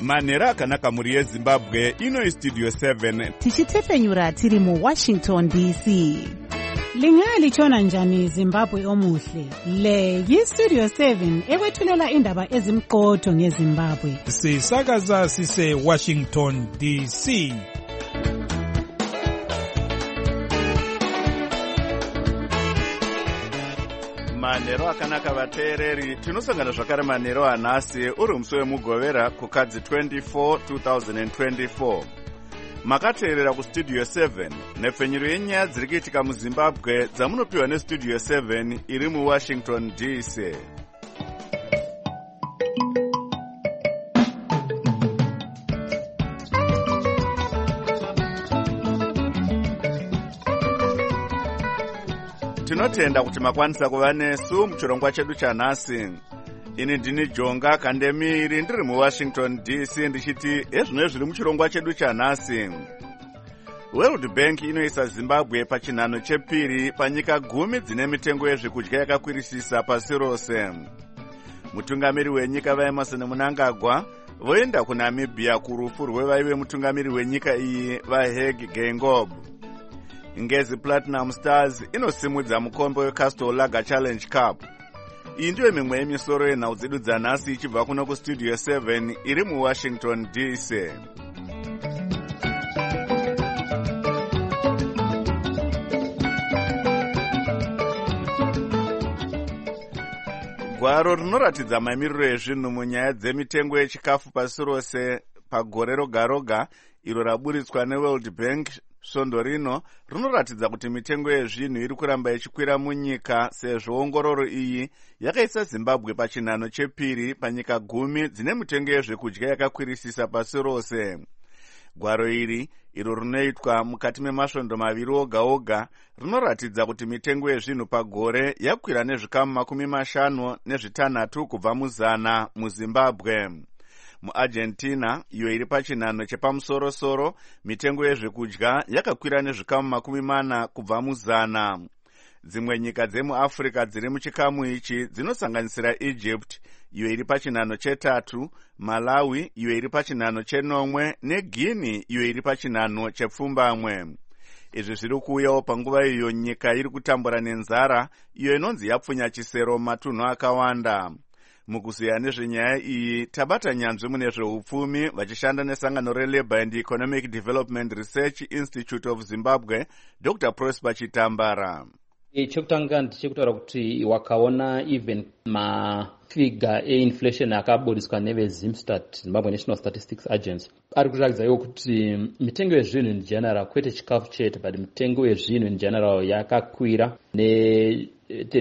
manhero akanaka mhuri yezimbabwe. Ino Studio 7 tichitefenyura tiri muWashington DC. Lingalitshona njani Zimbabwe omuhle? Le yiStudio 7 ekwethulela indaba ezimqotho ngeZimbabwe. Sisakaza sise Washington DC. manhero akanaka vateereri, tinosangana zvakare manhero anhasi uri musi wemugovera kukadzi 24 2024. Makateerera kuStudio 7 nepfenyuro yenyaya dziri kuitika muZimbabwe dzamunopiwa neStudio 7 iri muWashington DC. Tinotenda kuti makwanisa kuva nesu muchirongwa chedu chanhasi. Ini ndini Jonga Kandemiri ndiri muWashington DC ndichiti ezvino zviri muchirongwa chedu chanhasi. World Bank inoisa Zimbabwe pachinhano chepiri panyika 10 dzine mitengo yezvekudya yakakwirisisa pasi rose. Mutungamiri wenyika vaEmerson Mnangagwa voenda kuNamibia kurufu rwevaive mutungamiri wenyika iyi vaHage Geingob. Ngezi Platinum Stars inosimudza mukombe weCastle Lager Challenge Cup. Iyi ndiyo mimwe yemisoro yenhau dzedu dzanhasi ichibva kuno kuStudio 7 iri muWashington DC. Gwaro rinoratidza mamiriro ezvinhu munyaya dzemitengo yechikafu pasi rose pagore roga roga iro raburitswa neWorld Bank svondo rino rinoratidza kuti mitengo yezvinhu iri kuramba ichikwira munyika, sezvo ongororo iyi yakaisa Zimbabwe pachinhano chepiri panyika 10 dzine mitengo yezvekudya yakakwirisisa pasi rose. Gwaro iri iro rinoitwa mukati memasvondo maviri oga oga rinoratidza kuti mitengo yezvinhu pagore yakwira nezvikamu 56 kubva muzana muZimbabwe. MuArgentina, iyo iri pachinhano chepamusoro-soro, mitengo yezvekudya yakakwira nezvikamu 40 kubva muzana. Dzimwe nyika dzemuAfrica dziri muchikamu ichi dzinosanganisira Egypt, iyo iri pachinhano che3, Malawi, iyo iri pachinhano che9, neGuinea, iyo iri pachinhano chepfumbamwe. Izvi zviri kuuyawo panguva iyo nyika iri kutambura nenzara, iyo inonzi yapfunya chisero matunhu akawanda. Mukuziya nezvenyaya iyi tabata nyanzvi mune zveupfumi vachishanda nesangano reLabour and Economic Development Research Institute of Zimbabwe, Dr. Prosper Chitambara. Chekutanga ndichekutaura kuti wakaona even mafiga einflation akaburiswa neveZimstat, Zimbabwe National Statistics Agency, ari kuratidza iwo kuti mitengo yezvinhu in general, kwete chikafu chete, but mitengo yezvinhu in general yakakwira ne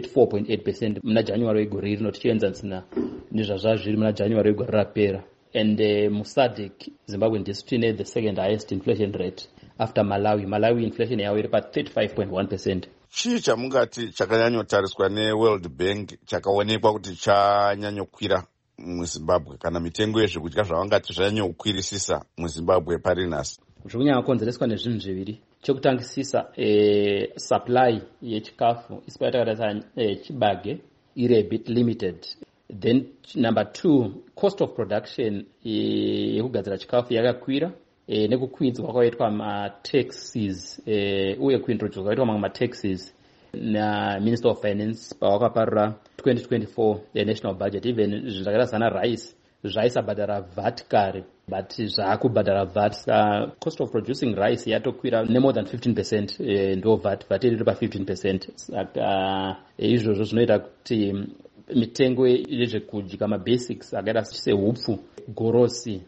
34.8% muna January wegore rino tichienzanisa nezvazva zviri muna January wegore rapera. And muSADC, Zimbabwe ndisu tine the second highest inflation rate after Malawi. Malawi inflation yawo iri pa 35.1%. Chii chamungati chakanyanyotariswa neWorld Bank chakaonekwa kuti chanyanyokwira muZimbabwe, kana mitengo yezvekudya zvavangati zvanyanyokwirisisa muZimbabwe pari nhasi? Zvikunyanya konzereswa nezvinhu zviviri. Chokutangisisa supply yechikafu isipo yatakarata chibage iri a bit limited. Then number 2, cost of production yekugadzira chikafu yakakwira nekukwidzwa kwakaitwa mataxes uye kuintroduce kwakaitwa mamwe mataxes naMinister of Finance pawakaparura 2024 national budget. Even zvinhu zvakaita sana rice zvaisabhadhara VAT kare, but zvaakubhadhara VAT. Cost of producing rice yatokwira more than 15%, ndo VAT iri pa 15%. Saka izvozvo zvinoita kuti mitengo yezvekudya mabasics akaita sehupfu, gorosi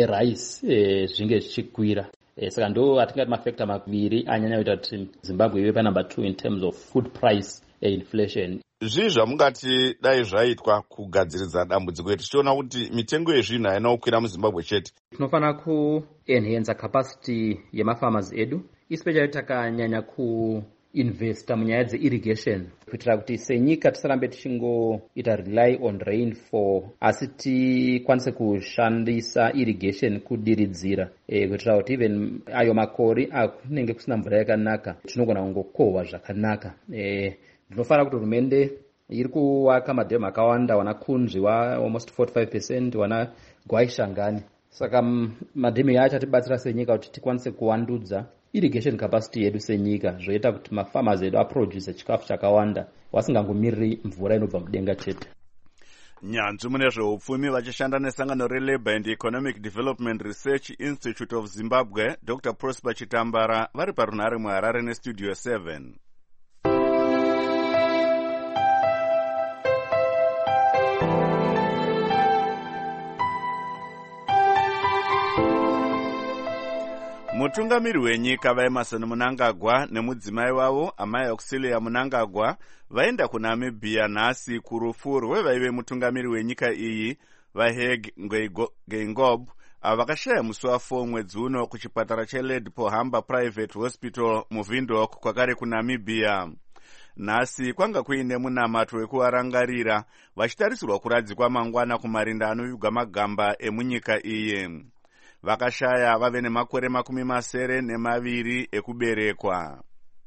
nerice zvinge zvichikwira. Saka ndo atingati mafactor maviri anyanya kuita kuti Zimbabwe ive pa number 2 in terms of food price inflation. Zvii zvamungati dai zvaitwa kugadziridza dambudziko iri, tichiona kuti mitengo yezvinhu haina kukwira muZimbabwe chete? Tinofana kuenhancer capacity yemafarmers edu, especially takanyanya kuinvesta munyaya dzeirrigation, kuitira kuti senyika tisarambe tichingoita rely on rainfall, asi tikwanise kushandisa irrigation kudiridzira, kuitira kuti even ayo makore akunenge kusina mvura yakanaka tinogona kungokohwa zvakanaka. Ndinofara kuti hurumende iri kuwaka madhemu akawanda, wana Kunzvi wa almost 45%, wana Gwaishangani saka madhimi acho atibatsira senyika kuti tikwanise kuwandudza irrigation capacity yedu senyika, zvoita kuti mafarmers edu aproduce chikafu chakawanda vasingangomiriri mvura inobva mudenga chete. Nyanzvi mune zveupfumi vachishanda nesangano reLabour and Economic Development Research Institute of Zimbabwe, Dr. Prosper Chitambara, vari parunhare muHarare neStudio 7. Mutungamiri wenyika vaEmmerson Mnangagwa nemudzimai wavo Amai Auxilia Mnangagwa vaenda kuNamibia nhasi kurufu rwevaive mutungamiri wenyika iyi vaHage Geingob avo vakashaya musi wa4 mwedzi uno kuchipatara cheLed Pohamba Private Hospital muVindhoek kwakare kuNamibia. Nhasi kwanga kuine munamato wekuvarangarira vachitarisirwa kuradzikwa mangwana kumarinda anoyuga magamba emunyika iyi. Vakashaya vave nemakore 72 ekuberekwa.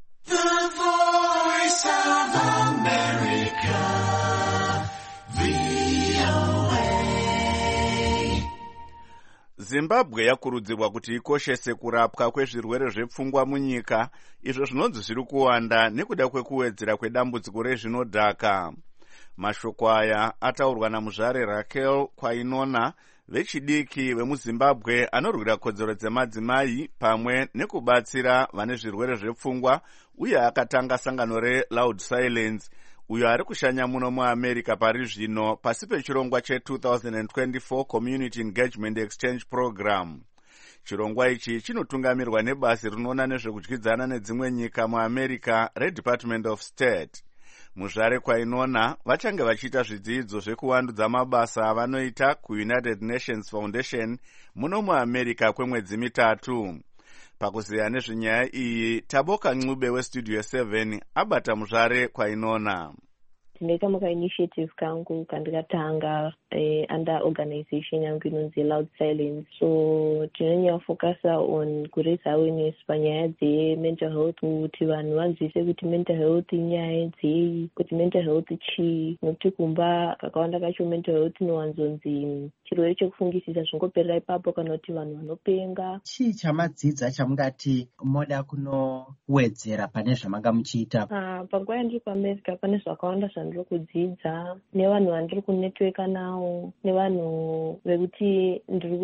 Zimbabwe yakurudzirwa kuti ikoshese kurapwa kwezvirwere zvepfungwa munyika, izvo zvinonzi zviri kuwanda nekuda kwekuwedzera kwedambudziko rezvinodhaka. Mashoko aya ataurwa namuzvare Raquel Kwainona, vechidiki vemuZimbabwe anorwira kodzero dzemadzimai pamwe nekubatsira vane zvirwere zvepfungwa, uye akatanga sangano reLoud Silence, uyo ari kushanya muno muAmerica pari zvino pasi pechirongwa che2024 Community Engagement Exchange Program. Chirongwa ichi chinotungamirwa nebasi rinoona nezvekudyidzana nedzimwe nyika muAmerica reDepartment of State. Muzvare Kwainona vachange vachiita zvidzidzo zvekuwandudza mabasa avanoita kuUnited Nations Foundation muno muAmerica kwemwedzi 3. Pakuziya nezvenyaya iyi, Taboka Ncube weStudio 7 abata muzvare Kwainona. Ndakamuka initiative kangu kandikatanga under organization yangu inonzi Loud Silence. So tinonyanya focusa on kuraise awareness panyaya mental health, kuti vanhu vanzwise kuti mental health inyaya dzei, kuti mental health chii, nokuti kumba kakawanda kacho mental health inowanzonzi chirwere chekufungisisa zvingoperera ipapo kana kuti vanhu vanopenga. Chii chamadzidza chamungati moda kunowedzera pane zvamanga muchiita? Panguva yandiri kuAmerica pane zvakawanda zvandiri kudzidza nevanhu vandiri kunetworka navo, nevanhu vekuti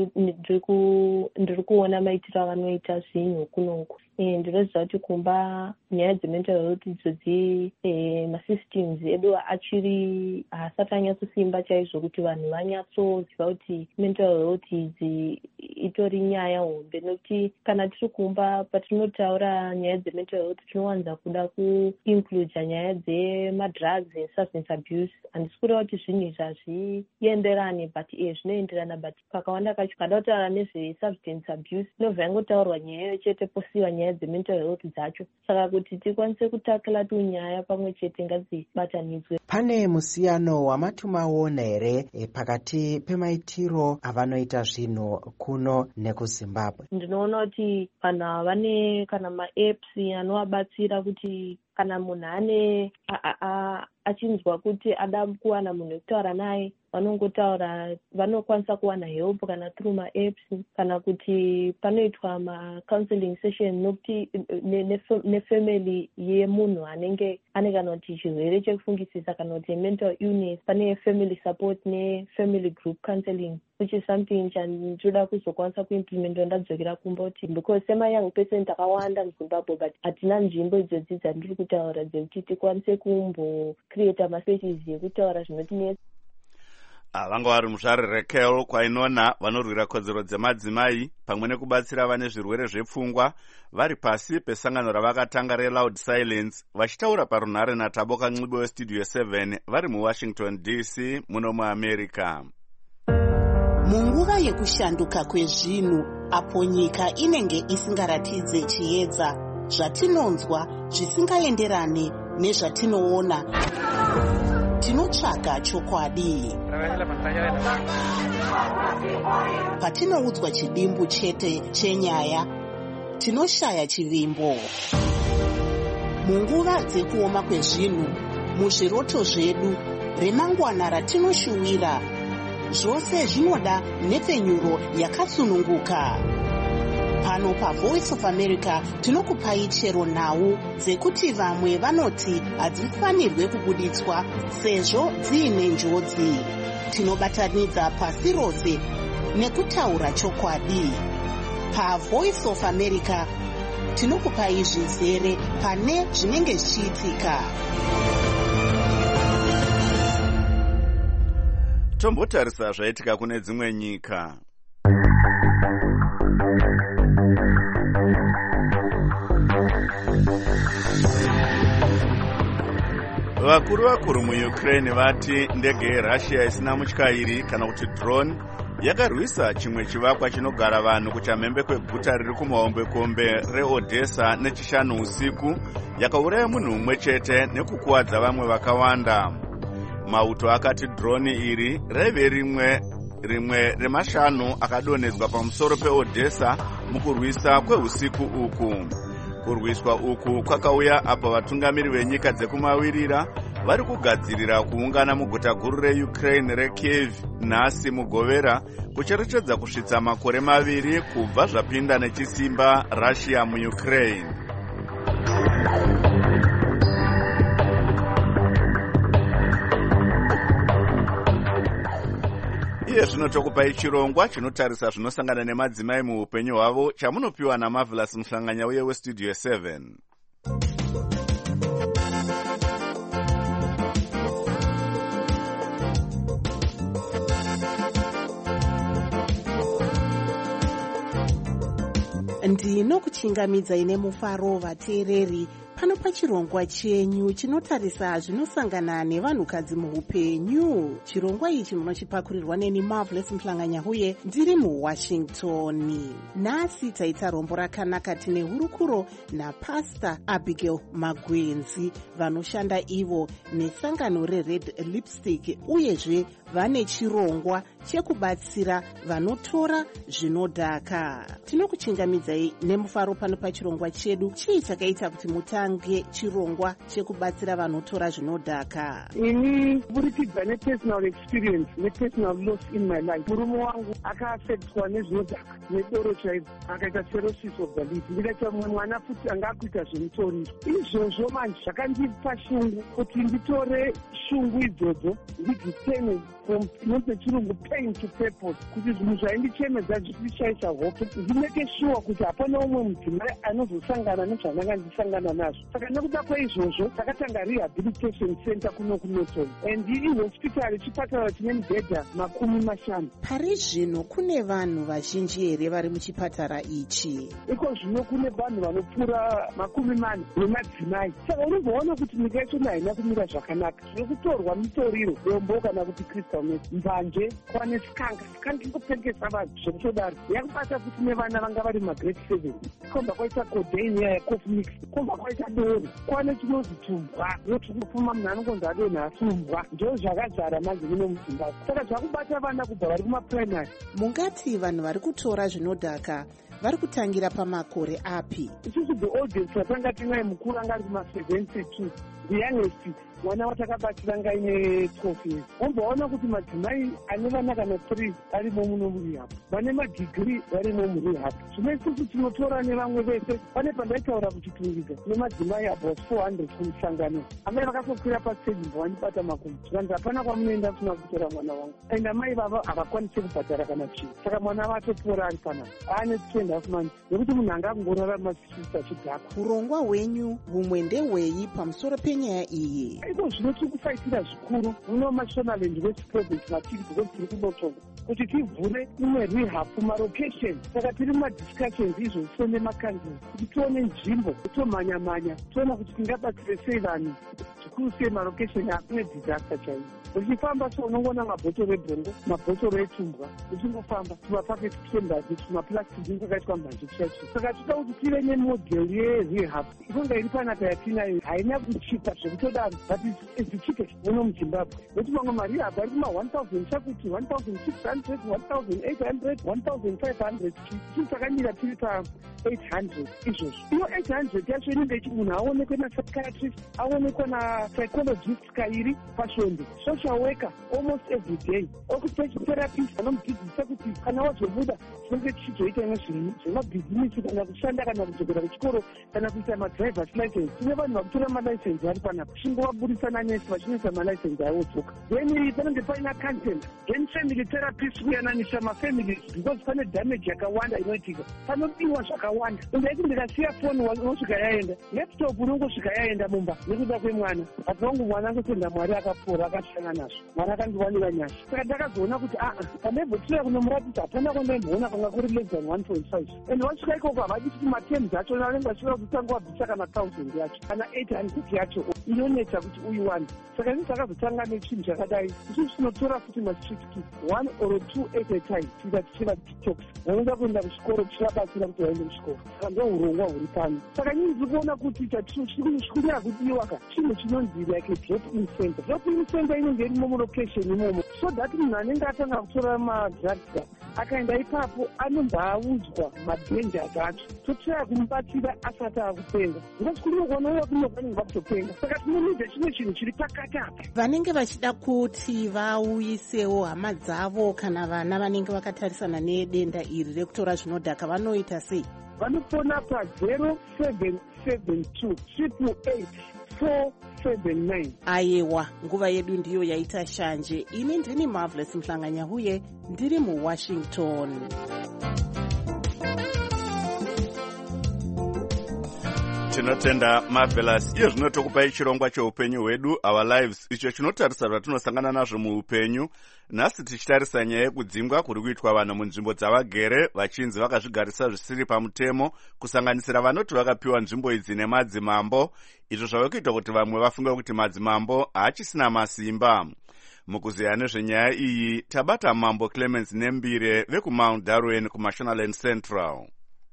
ndiri kuona maitiro avanoita zvinhu kunoku. Ndinoziva kuti kumba nyaya dzemental health idzodzi masystems edu achiri haasati anyatsosimba chaizvo kuti vanhu vanyatsoziva kuti mental health idzi itori nyaya hombe, nokuti kana tiri kumba patinotaura nyaya dzemental health tinowanza kuda kuincluda nyaya dzemadrugs and substance abuse. Handisi kureva kuti zvinhu izvi hazvienderani, but zvinoenderana, but kakawanda kacho kada kutaura nezvesubstance abuse inobva yangotaurwa nyaya chete posiwa nyaya dzemental health dzacho. Saka kuti tikwanise kutakila tunyaya pamwe chete ngadzibatanidzwe. Pane musiyano wamatumaona here pakati pemaitiro avanoita zvinhu kuno nekuZimbabwe? Ndinoona kuti vanhu vane kana maapps anovabatsira kuti kana munhu ane achinzwa kuti ada kuwana munhu wekutaura naye, vanongotaura, vanokwanisa kuwana help kana through maapps, kana kuti panoitwa macounseling session nokuti nefamily yemunhu anenge ane kana kuti chirwere chekufungisisa kana kuti mental illness, pane family support nefamily group counseling, which is something chandinoda kuzokwanisa kuimplementa ndadzokera kumba kuti because sema-young person takawanda muZimbabwe but hatina nzvimbo idzodzi dzandiri kutaura dzekuti tikwanise kumbocreata maspaces ekutaura zvinotinetsa. Vanga vari muzvare Raquel Kwainona vanorwira kodzero dzemadzimai pamwe nekubatsira vane zvirwere zvepfungwa vari pasi pesangano ravakatanga reLoud Silence, vachitaura parunhare naTaboka Ncube weStudio 7 vari muWashington DC muno muAmerica. Munguva yekushanduka kwezvinhu, apo nyika inenge isingaratidze chiedza, zvatinonzwa zvisingaenderane nezvatinoona, tinotsvaga chokwadi. Patinoudzwa chidimbu chete chenyaya, tinoshaya chivimbo. Munguva dzekuoma kwezvinhu, muzviroto zvedu, remangwana ratinoshuwira, zvose zvinoda nepfenyuro yakasununguka. Pano paVoice of America tinokupai chero nhau dzekuti vamwe vanoti hadzifanirwe kubuditswa sezvo dziine njodzi. Tinobatanidza pasi rose nekutaura chokwadi. PaVoice of America tinokupai zvizere pane zvinenge zvichiitika. Tombotarisa zvaitika kune dzimwe nyika. Vakuru muUkraine vati ndege yeRussia isina mutyairi kana kuti drone yakarwisa chimwe chivakwa chinogara vanhu kuchamhembe kweguta riri kumahombekombe reOdessa nechishanu usiku, yakauraya munhu mumwe chete nekukuwadza vamwe vakawanda. Mauto akati drone iri raive rimwe remashanu akadonhedzwa pamusoro peOdessa mukurwisa kweusiku uku. Kurwiswa uku kwakauya apo vatungamiri venyika dzekumawirira vari kugadzirira kuungana muguta guru reUkraine reKiev nhasi mugovera kucherechedza kusvitsa makore 2 kubva zvapinda nechisimba Russia muUkraine. Iye zvino tokupai chirongwa chinotarisa zvinosangana nemadzimai muupenyu hwavo chamunopiwa naMarvelous Muhlanganya uye weStudio 7. Ndinokuchingamidzai nemufaro vateereri pano pachirongwa chenyu chinotarisa zvinosangana nevanhukadzi muupenyu. Chirongwa ichi munochipakurirwa neni Marvelous Muhlanganya uye ndiri muWashington. Nhasi taita rombo rakanaka tine hurukuro naPastor Abigail Magwenzi vanoshanda ivo nesangano reRed Lipstick, uyezve vane chirongwa chekubatsira vanotora zvinodhaka. Tinokuchingamidzai nemufaro pano pachirongwa chedu. Chii chakaita kuti mutange chirongwa chekubatsira vanotora zvinodhaka? Ini kuburikidza nepersonal experience nepersonal loss in my life. Murume wangu akaafektwa nezvinodhaka nedoro chaizvo, akaita cirrhosis of the liver. Ndikaita mumwe mwana futi anga akuita zvemutoriro. Izvozvo manje zvakandipa shungu kuti nditore shungu idzodzo ndidziteme from chirungu pain to purpose, kuti zvinhu zvaindichemedza zvichishaisha hope, ndimeke sure kuti hapana umwe mudzimai anozosangana nezvandanga ndisangana nazvo. Saka nekuda kweizvozvo takatanga rehabilitation center kuno kuNorton, and ihospitari chipatara chine mibhedha 50. Pari zvino kune vanhu vazhinji here vari muchipatara ichi? Iko zvino kune vanhu vanopfuura 40 vemadzimai. Saka unozoona kuti nyika yacho haina kumira zvakanaka. Zvinokutorwa mitoriro, dombo kana kuti crystal meth, mbanje, kwane skanga ingopengesa vanhu zvekutodaro. Yakubata kuti nevana vanga vari magrade 7. Komba kwaita codeine yacof mix, komba kwaita doro, kwane chinozi tumbwa, yoti kupfuma munhu anongonzi adonha atumbwa. Ndo zvakadzara manje muno muZimbabwe. Saka zvakubata vana kubva vari kumaprimary. Mungati vanhu vari kutora zvinodhaka vari kutangira pamakore api? Isusu the audience watanga tinaye mukuru anga ari kuma-72, the youngest mwana watakabatira ngaine 12 years. Wombaona kuti madzimai ane vana kana 3 arimo muno murehab, vane madigiri varimo murehab. Zvino isusu tinotora nevamwe vese. Pane pandaitaura kuchitungidza nemadzimai about 400 kumusangano, amai vakasokwira pastage vanibata makumbo. Zvikanzi hapana kwamunoenda kusina kutora mwana wangu, and amai vava havakwanisi kubhadhara kana chinhu. Saka mwana vatopora ari panapa, aane 2.5 months, nekuti munhu anga kungorarama achidhakwa. Urongwa hwenyu humwe ndehwei pamusoro penyaya iyi? Iko zvino tiri kufaitira zvikuru muno Mashonaland West Province matiri because tiri kunotonga kuti tivhure imwe rehab kumarokesheni. Saka tiri mumadiscussions izvo tione makanzini kuti tione nzvimbo, tomhanya-manya, tiona kuti tingabatsire sei vanhu, zvikuru sei marokesheni akune disaster chaiyo. Uchifamba so unongona mabhotoro ebhongo, mabhotoro etumbwa, uchingofamba tumapaketi twembazi, tumaplastiki akaitwa mbanje chacho. Saka tinoda kuti tive nemodel yerehab inonga iri panapa yatinayo, haina kuchipa zvekutodaro, but it's cheapest muno muZimbabwe. Nekuti mamwe marehab ari kuma 1,000 chakuti 1,600, 1,800, 1,500. Tiri takamira tiri pa 800 izvozvo. Iyo 800 yacho inenge ichi munhu aonekwe napsychiatrist, aonekwe napsychologist kairi pasvondo. social worker almost every day, occupational therapist vanomudzidzisa kuti kana wazobuda tinenge tichizoita zvemabhizinisi kana kushanda kana kudzokera kuchikoro kana kuita madrivers license. Tine vanhu vakutora malicense vari panapa chingovabudisana nesi vachinoisa malicense avo dzoka. Then panenge paina content, then family therapist kuyananisa mafamilies because pane damage yakawanda inoitika, panodiwa zvakawanda. Ungaiti ndikasiya foni unosvika yaenda, laptop unongosvika yaenda mumba nekuda kwemwana, asi wangu mwana angotenda Mwari akapora akashanga nazvo, Mwari akandiwanira nyasha. Saka ndakazoona kuti pandaimbotira kunomuratidza hapana kwandaimbona kwanga kuri less than 1.5, and wasvika ikoko havadi kuti matems acho vanenge vachida kutanga wabvisa kana 1000 yacho kana 800 yacho inonetsa kuti uyiwande. Saka ini takazotanga nechinhu chakadai, isusu tinotora futi mastreet kids 1 or 2 at a time tiita tichiva tiktoks vanoda kuenda kuchikoro tichivabatsira kuti vaende kuchikoro. Saka ndo urongwa huri pano. Saka ini ndiri kuona kuti chikunyanya kudiwa ka chinhu chinonzi like drop in center. Drop in center inenge irimo mulocation imomo, so that munhu anenge atanga kutora madrugs akaenda ipapo anombaudzwa madangers acho, totsvaya kumubatsira asati akupenga, because kuri kuonaoya kunovanenge vakutopenga. Saka tinonidza chimwe chinhu chiri pakati apa. Vanenge vachida kuti vauyisewo hama dzavo kana vana vanenge vakatarisana nedenda iri rekutora zvinodhaka vanoita sei? Vanofona pa 0772 888 479. Aiwa, nguva yedu ndiyo yaita shanje. Ini ndini Marvelous Mhlanganyahuye, ndiri muWashington. Tinotenda Marvelous. Iyo zvinotokupai chirongwa cheupenyu hwedu, Our Lives, icho chinotarisa zvatinosangana nazvo muupenyu. Nhasi tichitarisa nyaya yekudzingwa kuri kuitwa vanhu munzvimbo dzavagere vachinzi vakazvigarisa zvisiri pamutemo, kusanganisira vanoti vakapiwa nzvimbo idzi nemadzimambo, izvo zvave kuita kuti vamwe vafunge kuti madzimambo haachisina masimba. Mukuziya nezvenyaya iyi tabata Mambo Clemens Nembire vekuMount Darwin kuMashonaland Central.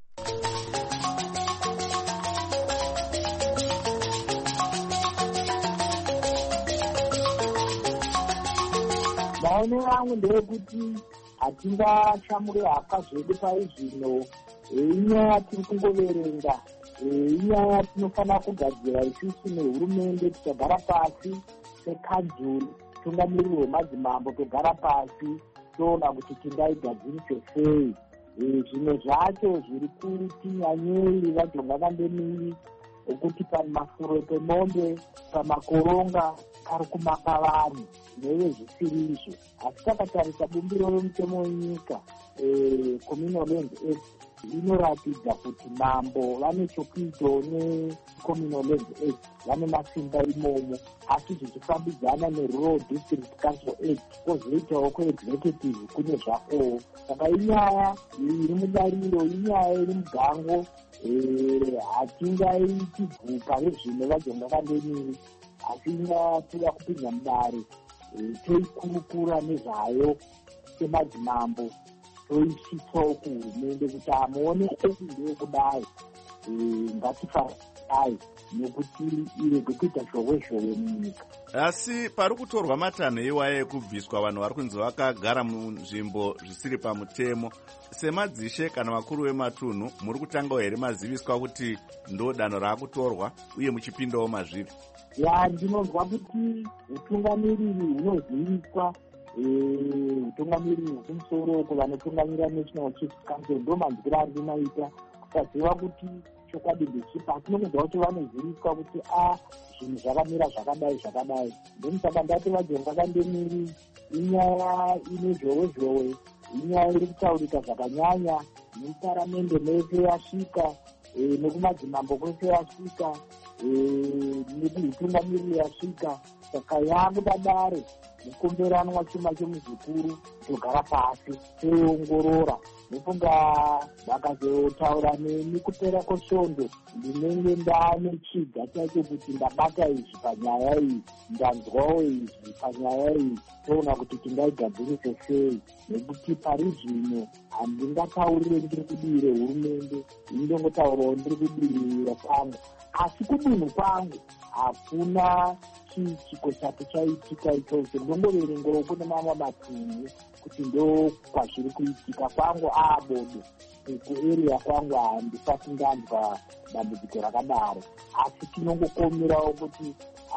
maonero angu ndeyekuti hatingachamuri hapa zvedu paizvino, inyaya tiri kungoverenga, inyaya tinofanira kugadzira isusu nehurumende, tichagara pasi sekanzuri, tungamiriri wemadzimambo togara pasi toona kuti tingaigadzirise sei. Zvimwe zvacho zviri kuti nyanyei vajonga vandemiri okuti pamafuro pemombe pamakoronga pari kumaka vanhu neve zvisiri izvo. Asi takatarisa bumbiro romutemo wenyika, Communal Land Act, inoratidza kuti mambo vane chokuitawo neCommunal Land Act, vane masimba imomo, asi zvichifambidzana neRural District Council Act, kwozoitawo kweexecutive kune zvakowo. Saka inyaya iri mudariro, inyaya iri mugango, hatingaiti gupa rezvino vajonga vandemiri, asi inyaya toda kupinda mudare, toikurukura nezvayo semadzimambo, toisitsawo kuhurumende kuti amuone kuti ndeyekudai, ngatifai nekuti irege kuita zhowe munyika. Asi pari kutorwa matanho iwaye ekubviswa vanhu vari kunzi vakagara munzvimbo zvisiri pamutemo, semadzishe kana vakuru vematunhu, muri kutangawo here maziviswa kuti ndo danho raakutorwa uye muchipindawo mazviri? Ndinonzwa kuti utungamiriri hunoziviswa, utungamiriri hwekumusoro kuvanotungamirira National Chief Council, ndo manzwira andinoita kusaziva kuti chokwadi ndechipa, asi nononzwa kuti vanoziviswa kuti zvinhu zvakamira zvakadai. Ndomusaka ndati vajonga vandemiri, inyaya ine zhowe, inyaya iri kutaurika zvakanyanya neparamende mese yasvika, nekumadzimambo kwese yasvika, nekuutungamiriri yasvika. Saka yakudadare mukomberanwa chuma chemuzukuru, togara pasi toiongorora, nofunga vakazotaura neni kupera kwesvondo, ndinenge ndaane chiga chacho kuti ndabata izvi panyaya iyi, ndanzwawo izvi panyaya iyi, toona kuti tingaigadzirise sei, nekuti pari zvino handingataurire ndiri kudire hurumende, indongotaurawo ndiri kudirira kwangu, asi kudunhu kwangu hakuna chiko chati chaitika ichocho. Ndongoverengero kune mamwe matunhu kuti ndo kwazviri kuitika kwangu bodo kuarea kwangu handisati ndanzwa dambudziko rakadaro, asi tinongokomerawo kuti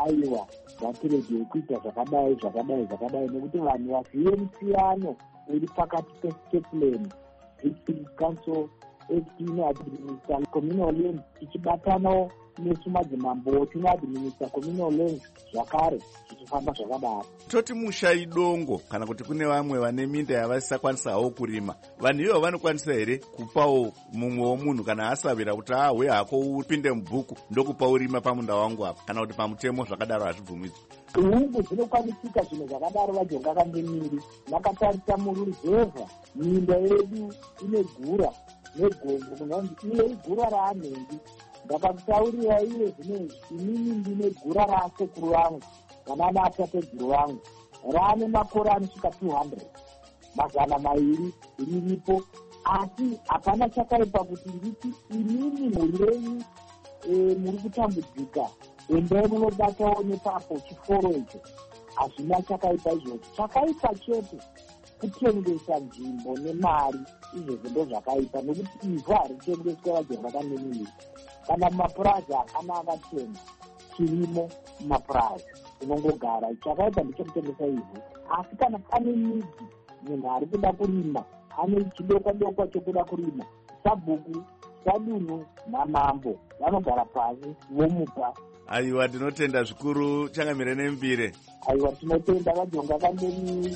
aiwa ngatiregei kuita zvakadai nekuti vanhu vazive musiyano uri pakati pe-Stapleton District Council act inoadminister communal land ichibatanawo nesumadzimambo tinoadminister communal land zvakare zvichifamba zvakadaro. Toti mushai dongo kana kuti kune vamwe vane minda yavasisakwanisawo kurima, vanhu ivo vanokwanisa here kupawo mumwewo munhu kana asavira kuti we hako upinde mubhuku ndokupa urima pamunda wangu apa, kana kuti pamutemo zvakadaro hazvibvumidzwi? Hungu dzinokwanisika zvinhu zvakadaro. Vajonga kandemiri nakatarisa muruzevha minda yedu ine gura negombo kunonzi iye igura raanhengi. Ndakakutaurira iye zvinezvi inini ndine gura rasekuru vangu kana naatateguru vangu raane makore anosvika 200 mazana mairi riripo, asi hapana chakaipa kuti nditi inini mhuri yenyu muri kutambudzika endai munobatawo nepapo chiforo icho. Hazvina chakaipa izvozvo. Chakaipa chete kutengesa nzvimbo nemari, izvozvo ndo zvakaipa, nokuti ivhu haritengeswe vajonga kandemiri. Kana mumapurazi hakana akatenga chirimo mumapurazi unongogara. Chakaipa ndechekutengesa ivhu, asi kana pane midzi munhu ari kuda kurima, ane chidokwa chokuda kurima, sabhuku, sadunhu namambo vanogara pasi vomupa. Aiwa, tinotenda zvikuru Changamire Nembire. Aiwa, tinotenda vajonga kandemiri.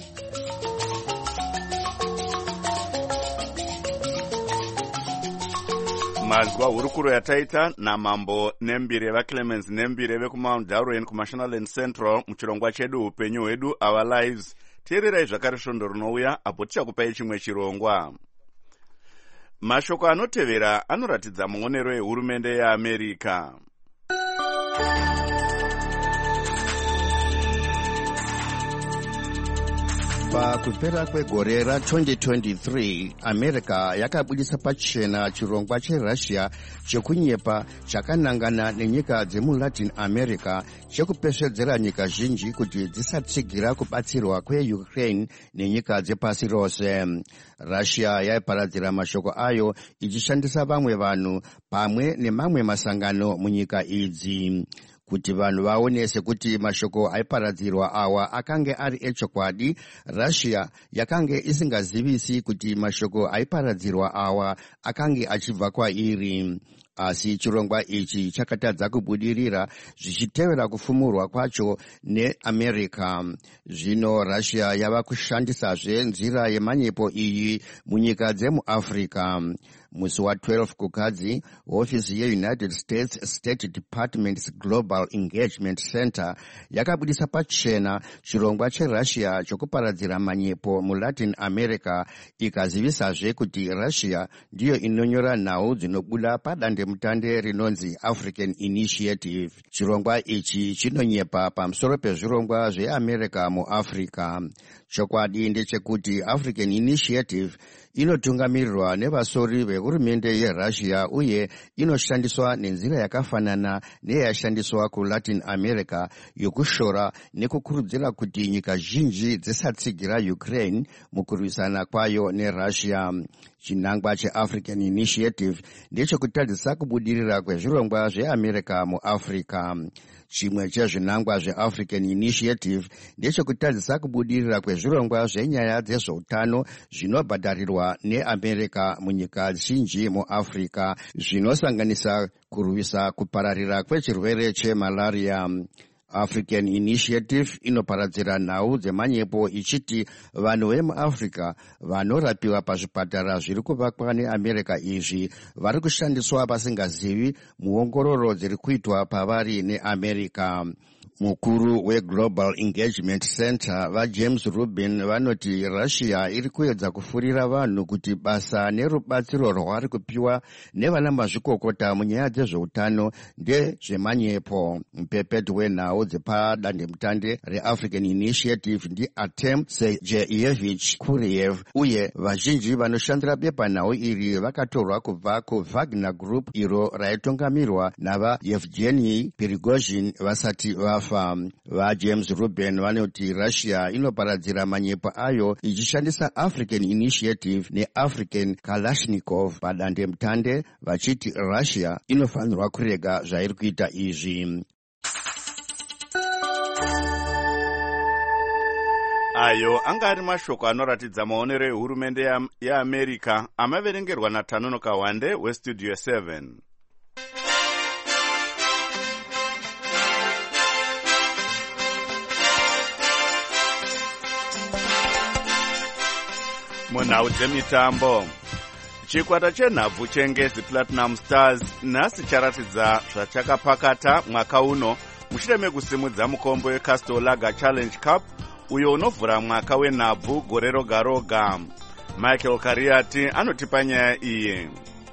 Mazwa hurukuro yataita naMambo Nembire vaClemens Nembire vekuMount Darwin kuMashonaland Central muchirongwa chedu upenyu hwedu Our Lives. Teererai zvakare svondo rinouya apo tichakupai chimwe chirongwa. Mashoko anotevera anoratidza muonero yehurumende yeAmerika. Pakupera kwegore ra2023 America yakabudisa pachena chirongwa cheRussia chekunyepa chakanangana nenyika dzemulatin America chekupesvedzera nyika zhinji kuti dzisatsigira kubatsirwa kweUkraine nenyika dzepasi rose. Russia yaiparadzira mashoko ayo ichishandisa vamwe vanhu pamwe nemamwe masangano munyika idzi. Kuti vanhu vaonese kuti mashoko aiparadzirwa awa akange ari echokwadi, Russia yakange isingazivisi kuti mashoko aiparadzirwa awa akange achibva kwairi. Asi chirongwa ichi chakatadza kubudirira zvichitevera kufumurwa kwacho neAmerica. Zvino Russia yava kushandisazve nzira yemanyepo iyi munyika dzemuAfrica. Musi wa12 kukadzi, hofisi yeUnited States State Department's Global Engagement Center yakabudisa pachena chirongwa cheRussia chokuparadzira manyepo muLatin America, ikazivisazve kuti Russia ndiyo inonyora nhau dzinobuda padandemutande rinonzi African Initiative. Chirongwa ichi chinonyepa pamusoro pezvirongwa zveAmerica muAfrica. Chokwadi ndechekuti African Initiative inotungamirirwa nevasori vehurumende yeRussia uye inoshandiswa nenzira yakafanana neyashandiswa kuLatin America yokushora nekukurudzira kuti nyika zhinji dzisatsigira Ukraine mukurwisana kwayo neRussia. Chinangwa cheAfrican Initiative ndechekutadzisa kubudirira kwezvirongwa zveAmerica muAfrica. Chimwe chezvinangwa zveAfrican Initiative ndechekutadzisa kubudirira kwezvirongwa zvenyaya dzezveutano zvinobhadharirwa neAmerica munyika zhinji muAfrica, zvinosanganisa kurwisa kupararira kwechirwere chemalaria. African Initiative inoparadzira nhau dzemanyepo ichiti vanhu vemuAfrica vanorapiwa pazvipatara zviri kuvakwa neAmerica izvi vari kushandiswa vasingazivi muongororo dziri kuitwa pavari neAmerica. Mukuru weGlobal Engagement Center vaJames Rubin vanoti Russia iri kuedza kufurira vanhu kuti basa nerubatsiro rwari kupiwa nevana mazvikokota munyaya dzezveutano ndezvemanyepo. Mupepeti wenhau dzepadandemutande reAfrican Initiative ndiArtem Sergeyevich Kuriev, uye vazhinji vanoshandira bepanhau iri vakatorwa kubva kuWagner Group iro raitungamirwa navaEvgeny Prigozhin vasati vafa. VaJames Rubin vanoti Russia inoparadzira manyepo ayo ichishandisa African Initiative neAfrican Kalashnikov padandemutande, vachiti Russia inofanirwa kurega zvairi kuita izvi. ayo anga ari mashoko anoratidza maonero ehurumende yeamerica amaverengerwa naTanono Kawande westudio 7. Munhau dzemitambo, chikwata chenhabvu chengezi Platinum Stars nhasi charatidza zvachakapakata mwaka uno mushure mekusimudza mukombe weCastor Lager Challenge Cup uyo unovhura mwaka wenhabvu gore roga roga. Michael Kariati anotipa nyaya iyi.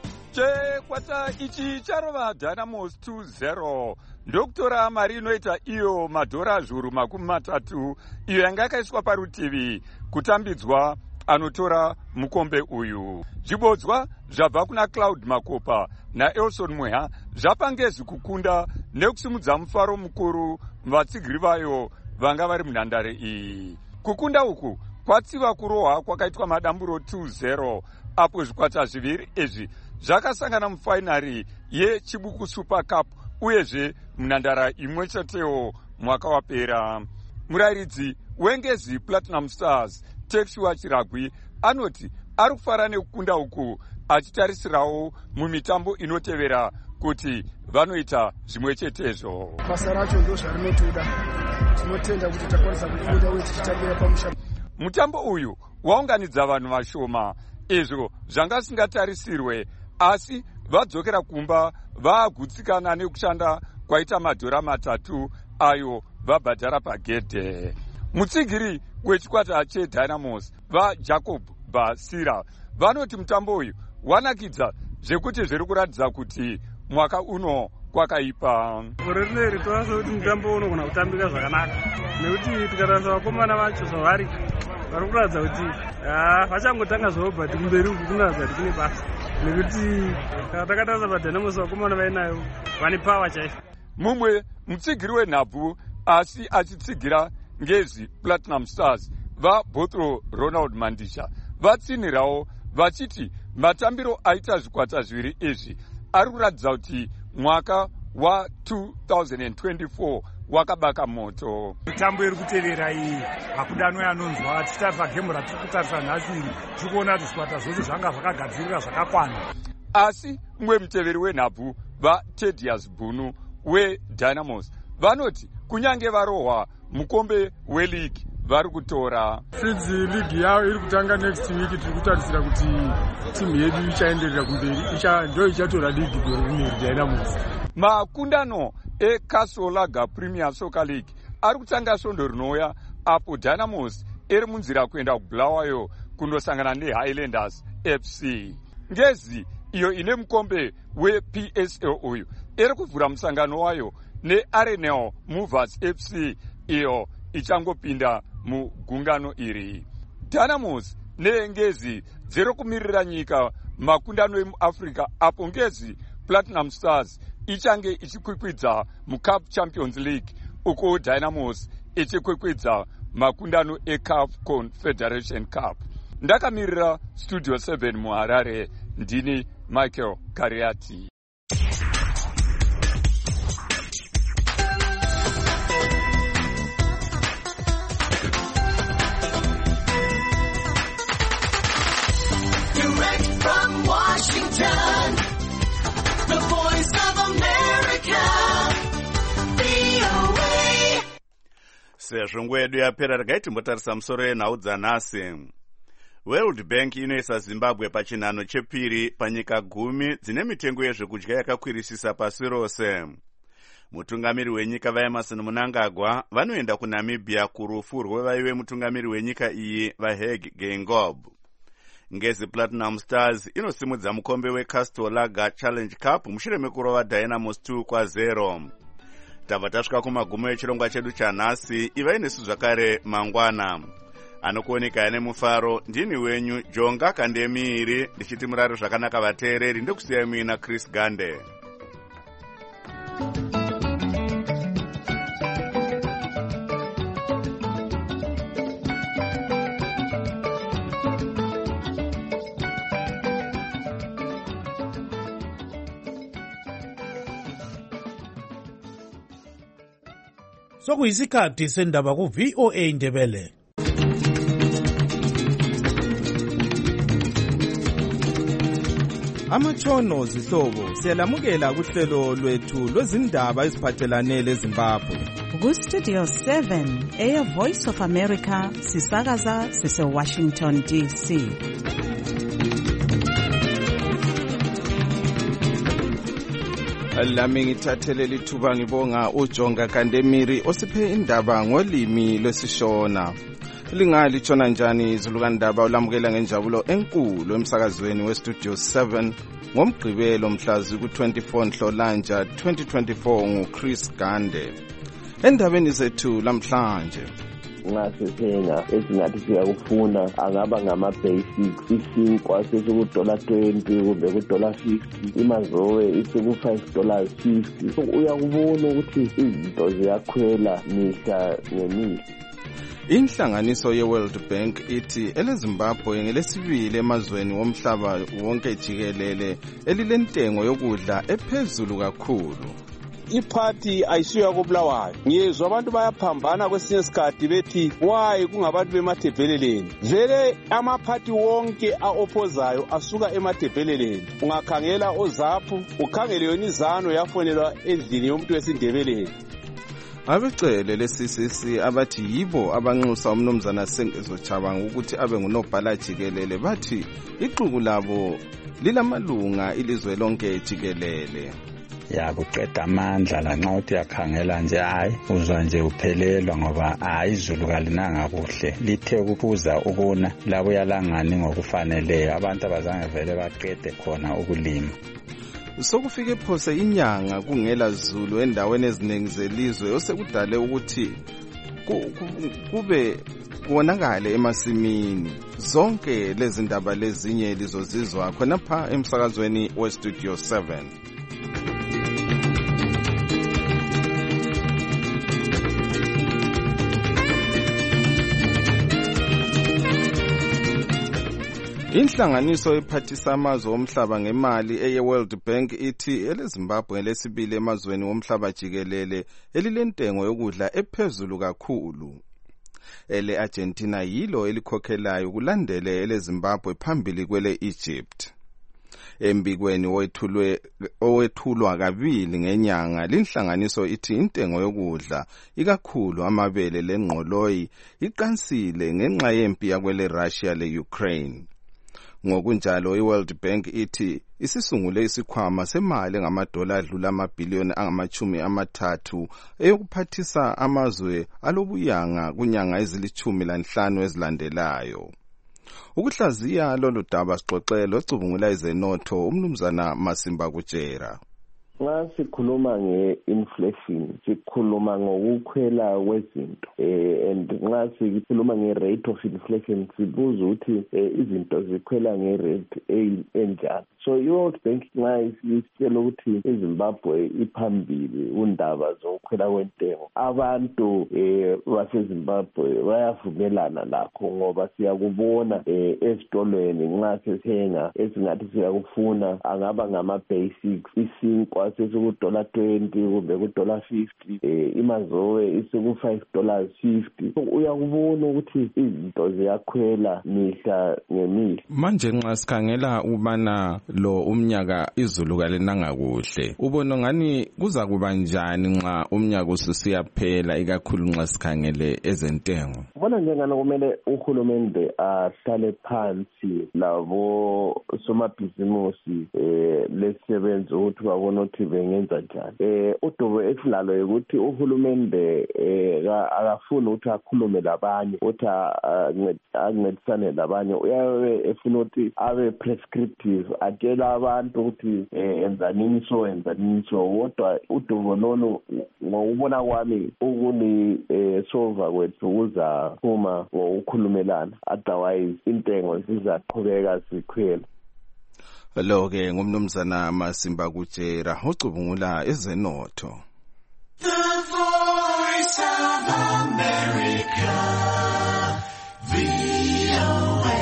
Chikwata ichi charova Dynamos 2-0 ndokutora mari inoita iyo madhora zviuru 30 iyo yanga yakaiswa parutivi kutambidzwa anotora mukombe uyu. Zvibodzwa zvabva kuna Cloud Makopa naElson Mweha zvapangezi kukunda nekusimudza mufaro mukuru vatsigiri vayo vanga vari munhandare iyi. Kukunda uku kwatsiva kurohwa kwakaitwa madamburo 2-0 apo zvikwata zviviri izvi zvakasangana mufainari yeChibuku Super Cup uyezve munhandara imwe chetewo mwaka wapera. Murayiridzi wengezi Platinum Stars Tekshua Chiragwi anoti ari kufara nekukunda uku achitarisirawo mumitambo inotevera kuti vanoita zvimwe chetezvo. Basa racho ndo zvarinotoda. Tinotenda kuti takwanisa kubuda uye tichitambira pamusha. Mutambo uyu waunganidza vanhu vashoma, izvo zvanga singatarisirwe, asi vadzokera kumba vaagutsikana nekushanda kwaita madhora 3 ayo vabhadhara pagedhe. Mutsigiri wechikwata cheDynamos vaJacob Basira vanoti mutambo uyu wanakidza zvekuti zviri kuratidza kuti mwaka uno kwakaipa. Gore rineri toraso kuti mutambo unogona kutambika zvakanaka nekuti tikatarisa vakomana vacho zvavari vari kuratidza kuti vachangotanga zvavo but kumberi uku kunoratidza kuti kune basa nekuti kana takatarisa paDynamos vakomana vainayo vane pawa chaizvo. Mumwe mutsigiri wenhabvu asi achitsigira ngezi Platinum Stars vaBothro Ronald Mandisha vatsinirawo vachiti matambiro aita zvikwata zviviri izvi ari kuratidza kuti mwaka wa2024 wakabaka moto. Mitambo iri kutevera iyi hakudanwe anonzwa tichitarisa gemu ratiri kutarisa nhasi iri tikuona kuti zvikwata zvose zvanga zvakagadzirira zvakakwana. Asi mumwe muteveri wenhabvu vaTedius Bunu weDynamos vanoti kunyange varohwa mukombe weligi vari kutora. Since ligi yavo iri kutanga next week tiri kutarisira kuti timu yedu ichaenderera kumberi ndo ichatora ligi gore rineri Dynamos. Makundano eCastor Lager Premier Soccer League ari kutanga svondo rinouya apo Dynamos iri munzira kuenda kuBulawayo kundosangana neHighlanders FC. Ngezi iyo ine mukombe wePSL uyu iri kuvhura musangano wayo neArenal Movers FC iyo ichangopinda mugungano iri. Dynamos neengezi dziri kumirira nyika makundano emuAfrica apo ngezi Platinum Stars ichange ichikwikwidza muCAF Champions League uko Dynamos ichikwikwidza makundano eCAF Confederation Cup. Ndakamirira Studio 7 muHarare, ndini Michael Kariati. Sezvo nguva yedu yapera, regai timbotarisa musoro yenhau dzanhasi. World Bank inoisa Zimbabwe pachinhano chepiri panyika 10 dzine mitengo yezvekudya yakakwirisisa pasi rose. Mutungamiri wenyika vaEmmerson Mnangagwa vanoenda kuNamibia kurufu rwevaive mutungamiri wenyika iyi vaHage Geingob. Ngezi Platinum Stars inosimudza mukombe weCastor Lager Challenge Cup mushure mekurova Dynamos 2-0. Tabva tasvika kumagumo echirongwa chedu chanhasi. Ivai nesu zvakare mangwana. Anokuoneka ane mufaro ndini wenyu Jonga Kandemiiri, ndichiti murare zvakanaka vateereri, ndokusiyai muina Chris Gande. Sokuyisikhathi sendaba ku VOA Ndebele. Amatshono zihlobo siyalamukela kuhlelo lwethu lwezindaba eziphathelane leZimbabwe. Ku-Studio 7 Air Voice of America sisakaza sise-Washington DC. Lami ngithathele lithuba ngibonga uJonga Kandemiri osiphe indaba ngolimi lwesishona. Lingatshona njani izulukandaba ulamukela ngenjabulo enkulu emsakazweni weStudio 7 ngomgqibelo mhlazi ku-24 Nhlolanja 2024 nguChris Gande. Endabeni zethu lamhlanje ngasithenga esingathi siyakufuna angaba ngama-basics isinkwa sesiku$20 kumbe ku$50 imazowe isiku$5.50 uyakubona ukuthi izinto ziyakhwela mihla ngemihla. Inhlanganiso ye-World Bank ithi eleZimbabwe ngelesibili emazweni womhlaba wonke jikelele elilentengo yokudla ephezulu kakhulu. Iphathi ayisuya koBulawayo. Ngiyezwa abantu bayaphambana kwesinye isikhathi bethi why kungabantu bemathebheleleni. Vele amaphathi wonke aopposayo asuka emathebheleleni. Ungakhangela oZAPU, ukhangele yona iZANU yafonelwa endlini yomuntu wesindebeleni. Abecele leCCC abathi yibo abanxusa umnumzana Sengezo Chabanga ukuthi abe ngunobhala jikelele bathi ixuku labo lilamalunga ilizwe lonke jikelele. Yakuqeda amandla lanxa uthi yakhangela nje hayi uzwa nje uphelelwa ngoba izulu kalinanga kuhle lithe ukubuza ukuna labo yalangani ngokufaneleyo abantu abazange vele baqede khona ukulima. Sokufike phose inyanga kungela zulu endaweni eziningi zelizwe osekudale ukuthi kube kubonakale emasimini. Zonke lezi ndaba lezinye lizozizwa khonapha emsakazweni weStudio 7. Inhlanganiso ephathisa amazwe omhlaba ngemali eye-World Bank ithi eleZimbabwe ngelesibili emazweni womhlaba jikelele elilentengo yokudla ephezulu kakhulu. Ele-Argentina yilo elikhokhelayo kulandele eleZimbabwe phambili kwele-Egypt. Embikweni owethulwa kabili ngenyanga linhlanganiso ithi intengo yokudla ikakhulu amabele lengqoloyi iqansile ngenxa yempi yakwele Russia le-Ukraine. Ngokunjalo iWorld Bank ithi isisungule isikhwama semali ngamadola adlula amabhiliyoni angama-30 eyokuphathisa amazwe alobuyanga kunyanga ezili-15 ezilandelayo. Ukuhlaziya lolu daba sixoxele ocubungula izenotho umnumzana Masimba Kutshera. Nxa sikhuluma nge-inflation sikhuluma ngokukhwela kwezinto and nxa sikhuluma nge-rate of inflation sibuza ukuthi izinto zikhwela nge-rate enjani. So i-World Bank nxa isitshela ukuthi iZimbabwe iphambili undaba zokukhwela kwentengo abantu baseZimbabwe bayavumelana lakho ngoba siyakubona esitolweni nxa sithenga esingathi siyakufuna angaba ngama-basics isinkwa sesiku$20 kumbe ku$50 imazowe isiku$5.50 uyakubona ukuthi izinto ziyakhwela mihla ngemihla. Manje nxa sikhangela ubana lo umnyaka izulu kalinanga kuhle ubona ngani kuza kuba njani nxa umnyaka ususiyaphela ikakhulu nxa sikhangele ezentengo. Bona njengana kumele uhulumende ahlale phansi labo somabhizimusi lesebenza ukuthi babone ukuthi bengenza njani. Udubo esilalo ukuthi uhulumende akafuni ukuthi akhulume labanye ukuthi ancedisane labanye uyabe efuna ukuthi abe prescriptive atshela abantu ukuthi enzanini so kodwa udubo lolo ngokubona kwami ukuni solva kwethu kuzaphuma ngokukhulumelana otherwise intengo zizaqhubeka zikhwela. Lo-ke ngumnumzana Masimba Kutshera ocubungula ezenotho. The Voice of America, VOA.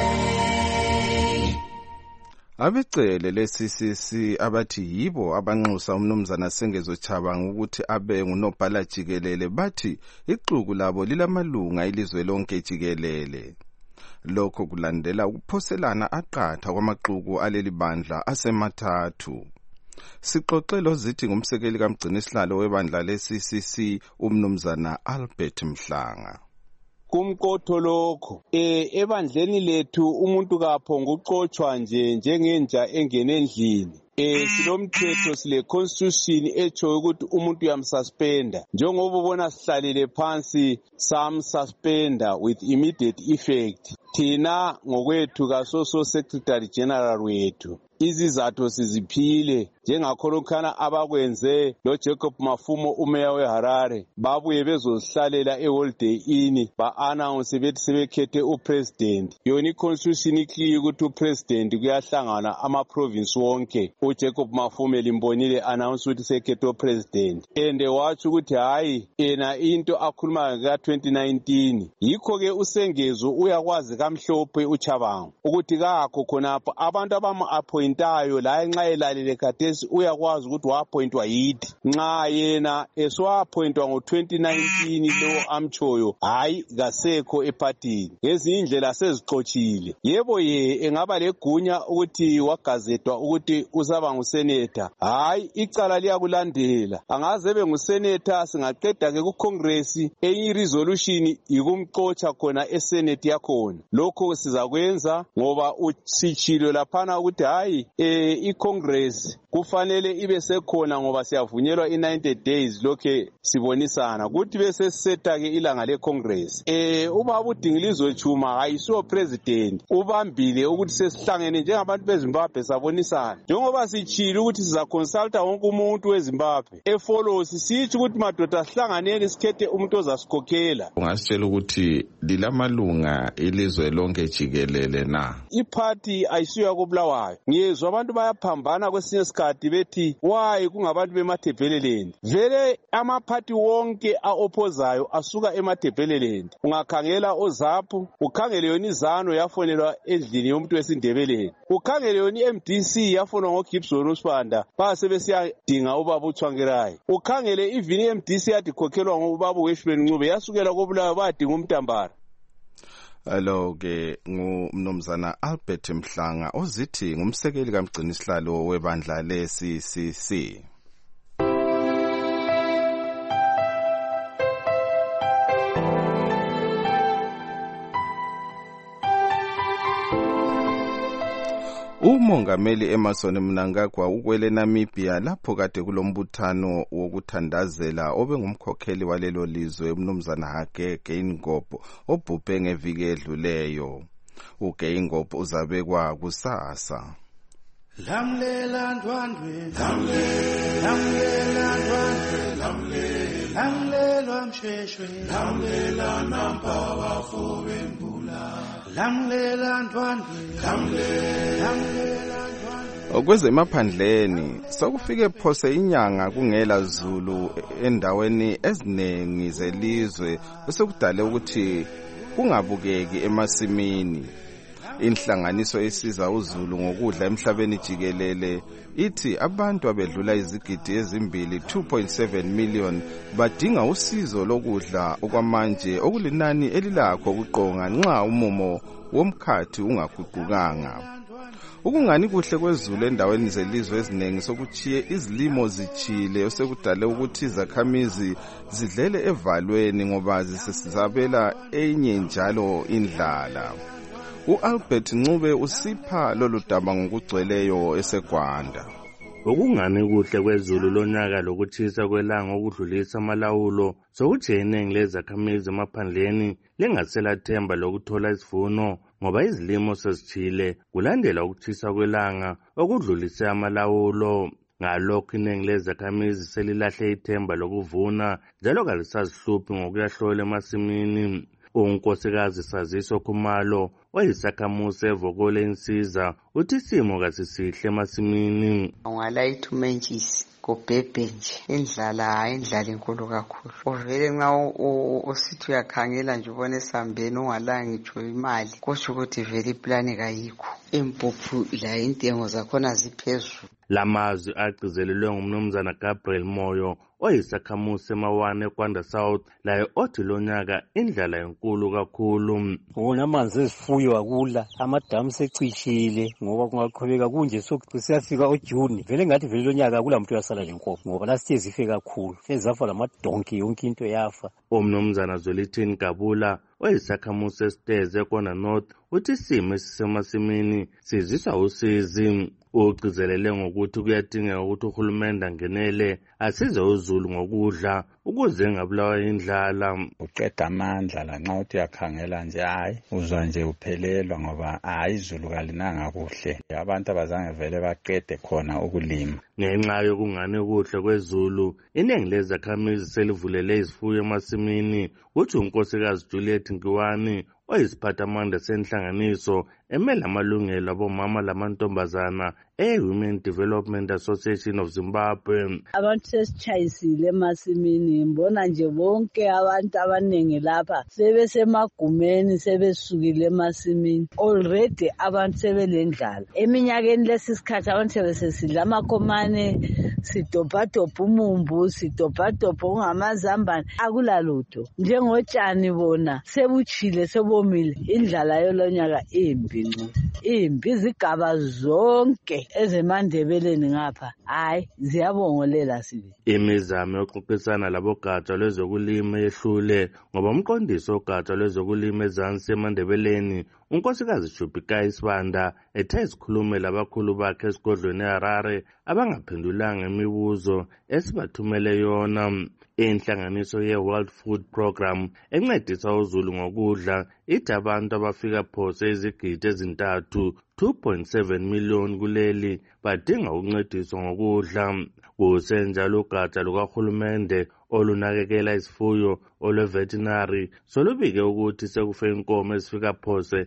Abecele leCCC abathi yibo abanxusa umnumzana Sengezo Chabanga ukuthi abe ngunobhala jikelele bathi ixuku labo lilamalunga ilizwe lonke jikelele. lokho kulandela ukuphoselana aqatha kwamaxuku aleli bandla asemathathu. Sixoxe lozithi ngumsekeli kamgcinisihlalo webandla le-CCC umnumzana Albert Mhlanga. Kumqotho lokho ebandleni lethu umuntu kaphonga uqotshwa nje njengenja engene endlini. Silomthetho sile constitution echo ukuthi umuntu uyamsuspenda njengoba ubona sihlalile phansi samsuspenda with immediate effect. Thina ngokwethu kasoso secretary general wethu izizathu siziphile njengakhona abakwenze lo Jacob Mafumo umeya weHarare babuye bezosihlalela eHoliday Inn ba-announce bethi sebekhethe upresident. Yona iconstitution ikliye ukuthi upresident kuyahlangana ama-province wonke. uJacob Mafumo limbonile announce ukuthi sekhethe upresident and watsho ukuthi hayi ena into akhuluma ka-2019 yikho-ke usengezo uyakwazi kamhlophe uChabangu ukuthi kakho khonapho abantu abama-appointayo la nxa elalele khathesi uyakwazi ukuthi wa-appointwa yithi nxa yena eswa-appointwa ngo-2019 lo amchoyo hayi kasekho ephathini ngezinye indlela sezixotshile. Yebo engaba legunya ukuthi wagazetwa ukuthi usaba nguseneta hayi icala liyakulandela angaze benguseneta singaqeda-ke kuCongress enye iresolution yikumxotsha khona esenate yakhona. Lokho sizakwenza ngoba usitshilo laphana ukuthi hayi iCongress kufanele ibe sekhona ngoba siyavunyelwa i-90 days lokhe sibonisana kuthi bese siseta-ke ilanga leCongress. Ubaba uDingilizwe Chuma hayisiwo president ubambile ukuthi sesihlangene njengabantu beZimbabwe sabonisana njengoba sitshilo ukuthi sizaconsulta wonke umuntu weZimbabwe efollows sitsho ukuthi madoda sihlanganeni sikhethe umuntu ozasikhokhela. Ungasitshela ukuthi lilamalunga ilizwe lonke jikelele na? Iphathi ayisiyo koBulawayo. Ngiyezwa abantu bayaphambana kwesinye isikhathi bethi why kungabantu bemathebheleleni. Vele amaphathi wonke aopposayo asuka emathebheleleni. Ungakhangela oZAPU, ukhangele yona iZANU yafonelwa endlini yomuntu wesindebeleni. Ukhangele yona iMDC yafonwa ngoGibson uSibanda base besiyadinga ubaba uTshwangirayi. Ukhangele even iMDC yathi khokhelwa ngobaba uWeshman Ncube yasukela koBulawayo badinga uMtambara. Alo-ke ngumnumzana Albert Mhlanga ozithi ngumsekeli kamgcinisihlalo webandla le-CCC. Umongameli Emmerson Mnangagwa ukwele Namibia lapho kade kulombuthano wokuthandazela obengumkhokheli walelo lizwe umnumzana Hage Geingob obhubhe ngeviki edluleyo. uGeingob uzabekwa kusasa. Lamlela ndwandwe lamlela ndwandwe lamlelwa msheshwe lamlela nampa wafo bembula lamlela ndwandwe lamlela ndwandwe. Kwezemaphandleni sokufike phose inyanga kungela zulu endaweni eziningi zelizwe besekudale ukuthi kungabukeki emasimini. Inhlanganiso esiza uZulu ngokudla emhlabeni jikelele ithi abantu abedlula izigidi ezimbili 2.7 million badinga usizo lokudla okwamanje okulinani elilakho ukuqonga nxa umumo womkhathi ungaguqukanga. Ukungani kuhle kwezulu endaweni zelizwe eziningi sokuchiye izilimo zichile osekudale ukuthi izakhamizi zidlele evalweni ngoba zisesizabela enye njalo indlala. uAlbert Ncube usipha lolu daba ngokugcweleyo eseGwanda. Ukungani kuhle kwezulu lonyaka lokuthisa kwelanga okudlulisa amalawulo sokuthi iningi lezakhamizi emaphandleni lingasela themba lokuthola isivuno ngoba izilimo sezithile kulandela ukuthisa kwelanga okudlulise amalawulo. Ngalokho iningi lezakhamizi selilahle ithemba lokuvuna njalo kalisazihluphi ngokuyahlola emasimini. uNkosikazi Saziso Khumalo oyisakhamuzi evokole insiza uthi isimo kasisihle emasimini. Ungalayithi umentshisi kubhebhe nje indlala enkulu kakhulu. Uvele nxa usithi uyakhangela nje ubone esambeni ungalanga ngitsho imali kusho ukuthi vele iplani kayikho. Impuphu la intengo zakhona ziphezulu. Lamazwi agcizelelwe ngumnumzana Gabriel Moyo oyisakhamuzi semawane eKwanda South laye othi lonyaka indlala enkulu kakhulu. Amanzi ezifuyo akula, amadamu secishile ngoba kungaqhubeka kunje siyafika uJune vele ngathi vele lonyaka akula muntu uyasala lenkomo ngoba lasiye zife kakhulu sezafa lamadonki yonke into yafa. Umnumzana Zwelithini Gabula oyisakhamuzi esiteze eKwanda North uthi isimo esisemasimini sizisa usizi. Ugcizelele ngokuthi kuyadingeka ukuthi uhulumende angenele asize uZulu ngokudla ukuze engabulawa indlala. Uqeda amandla la nxa uthi yakhangela nje hayi uzwa nje uphelelwa ngoba izulu kalinanga kuhle. Abantu abazange vele baqede khona ukulima. Ngenxa yokungani kuhle kwezulu iningi lezakhamizi selivulele izifuyo emasimini uthi unkosikazi Juliet Nkiwani oyisiphathamandla senhlanganiso emele amalungelo abomama lamantombazana Women Development Association of Zimbabwe. Abantu sesichayisile emasimini, mbona nje bonke abantu abaningi lapha sebesemagumeni sebesukile emasimini. Already abantu sebelendlala. Eminyakeni lesisikhathi abantu sebesidla amakhomane, sidobhadobha umumbu, sidobhadobha ungamazambane, akulalutho. Njengotshani bona sebuchile sebomile, indlala yolonyaka imbi ngco. Imbi izigaba zonke ezemandebeleni ngapha ziyabongolela sibe. Imizamo yokuxoxisana labogatsha lwezokulima yehlule ngoba umqondisi ogatsha lwezokulima ezansi emandebeleni unkosikazi Jupika Isibanda ethe isikhulume labakhulu bakhe esigodlweni eHarare abangaphendulanga imibuzo esibathumele yona. Inhlanganiso ye-World Food Program encedisa uZulu ngokudla ithi abantu abafika phose izigidi ezintathu 2.7 million kuleli badinga ukuncediswa ngokudla. Kusenjalo ugatsha lukahulumende olunakekela isifuyo olwe-veterinary solubike ukuthi sekufe inkomo ezifika phose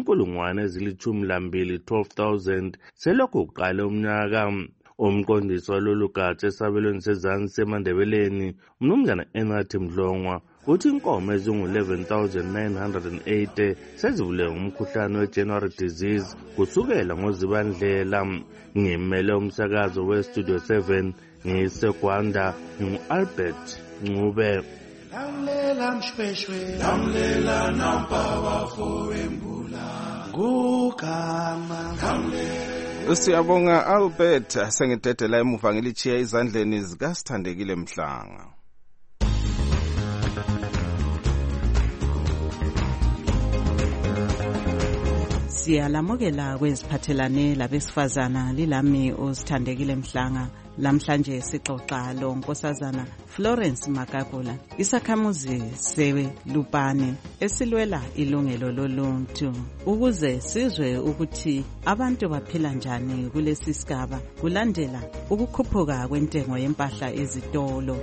12,000 selokhu kuqale umnyaka. Umqondisi walolu gatsha esabelweni sezansi semandebeleni umnumzana Enrathi Mdlongwa uthi inkomo ezingu-11,980 sezivule ngumkhuhlane we-January disease kusukela ngoZibandlela. Ngimele umsakazo we-Studio 7 ngiseGwanda ngingu-Albert Ncube. Lamlela mshweshwe, lamlela nampa bafowembula ngugama Siyabonga Albert, sengidedela emuva ngilichiya izandleni zikaSithandekile Mhlanga. Siyalamukela kweziphathelane labesifazana lilami uSithandekile Mhlanga. Lamhlanje sixoxa lo nkosazana Florence Makabula, isakhamuzi seLupane esilwela ilungelo loluntu, ukuze sizwe ukuthi abantu baphila njani kulesi sigaba kulandela ukukhuphuka kwentengo yempahla ezitolo.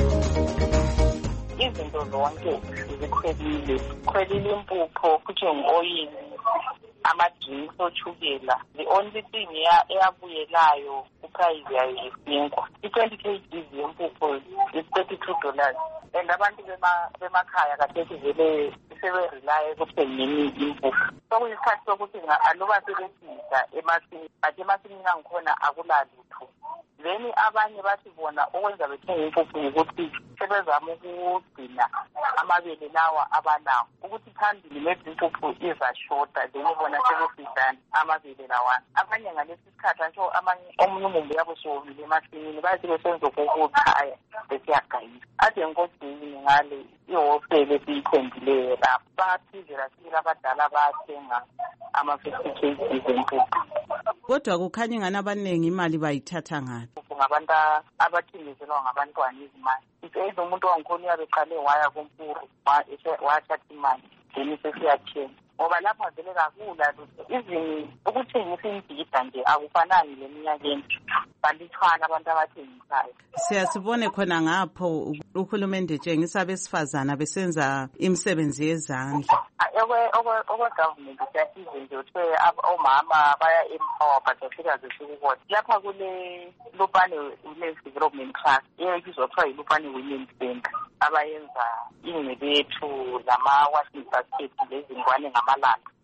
Izinto zonke zikhwelile impupho futhi ngoyini amadrinks ochukela. The only thing eyabuyelayo uprice yayo isinkwa. I-20 kg yempupho is $32 and abantu bemakhaya kathethi vele seberelaye ekuthengeni impupho. Sokuyisikhathi sokuthi aluba sebesida emasini but emasimini angikhona akulalutho. Then abanye bathi bona okwenza bethenge impupho ukuthi sebezama ukugcina amabele lawa abanawo ukuthi phambili maybe impupho izashota then bona sebesidana amabele lawana. Abanye ngalesi sikhathi nje omunye umumbu yabo sowomile emasimini bathi besenza ukukhaya besiyagayisa. Ade ngodini ngale ihostele siyikhombileyo lapho baphizela sibili abadala bathenga ama-50 kg zempupho. Kodwa kukhanya ingane abaningi imali bayithatha ngaphi? Ngabantu abathengiselwa ngabantwana izimali. If umuntu wangikhona uyabeqale waya kumpuru wathatha imali then sesiyathenga ngoba lapha vele kakula izini ukuthengisa imbhida nje akufanani leminyakeni balithwana abantu abathengisayo. Siyasibone khona ngapho uhulumende etshengisa abesifazana besenza imisebenzi yezandla. Government siyasize nje ukuthi omama baya empower but afika zisukubona lapha kule Lupane Women's Development Trust eyayizothiwa yiLupane Women's Center abayenza ingcebethu lama-washing basket lezingwane ngamalanga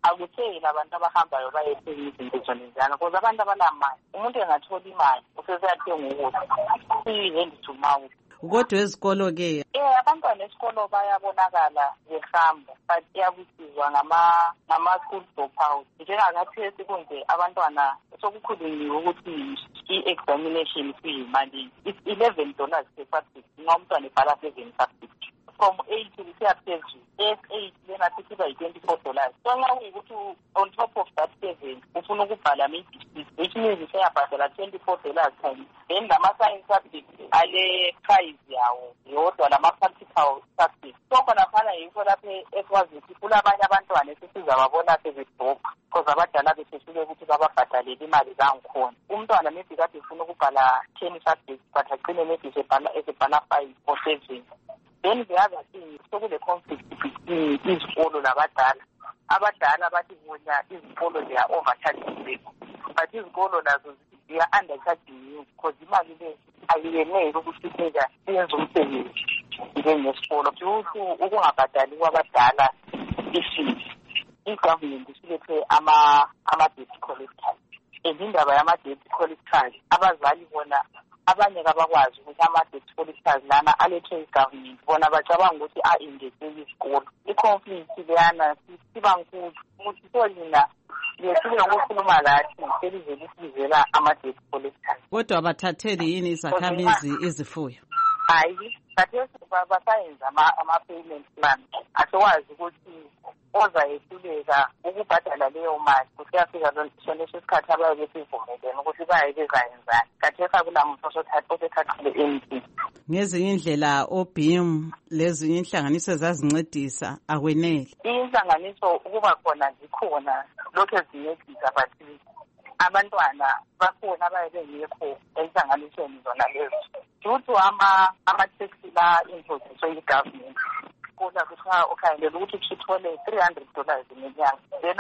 akutheli abantu abahambayo bayethenga izinto zonezana because abantu abanamali umuntu engathola imali useseyathenga ukudla i-hand to mouth. Kodwa ezikolo-ke abantwana esikolo bayabonakala behamba but iyabusizwa ngama-school dropout. Njengakathesi kunje abantwana sokukhulunyiwe ukuthi i-examination kuyimali $11 per subject nxa umntwana ebhala 7 subject from 8 kusiya phezulu. S8 lena siba $24. So nxa kuyikuthi on top of that 7 ufuna ukubhala maybe 6, which means useyabhadala $24 times. Then lama-science subject ale price yawo yodwa lama-practical subject. So khonaphana yikho lapho ekwazi ukuthi kulabanye abantwana esesizababona sebedropa because abadala besesuke ukuthi bababhadalele imali zangikhona. Umntwana maybe kade ufuna ukubhala 10 subjects but agcine maybe esebhala 5 or 7. Then the other thing, sokule conflict between izikolo labadala. Abadala bathi bona izikolo they are overcharging, but izikolo nazo they are undercharging you because imali le ayiyeneli ukuthi yenze umsebenzi njengesikolo. Ukuthi ukungabhadali kwabadala ifees. I-government isilethe ama-debt collectors. Indaba yama-debt collectors abazali bona abanye kabakwazi ukuthi ama-debt collectors lana alethwe i-government bona bacabanga ukuthi a-ingeze isikolo. I-conflict leyana siba nkulu ukuthi solina yesile ngokukhuluma lathi selivele isibizela ama-debt collectors. Kodwa abathatheli yini izakhamizi izifuyo? Hayi, kathesi basayenza ama-payment plan. Asiwazi ukuthi ozayehluleka ukubhadala leyo mali kusiyafika leso sikhathi abaye besivumelene ukuthi baye bezayenzani. Kathesi akulamuntu osethathile anything. Ngezinye indlela oBIM lezinye inhlanganiso ezazincedisa akwenele. Inhlanganiso ukuba khona zikhona lokho ezincedisa but abantwana bakhona abaye bengekho enhlanganisweni zona lezo. Due to ama-taxi la imposition yi-government kodwa kuthiwa ukhangela ukuthi uthole $300 ngenyanga. Then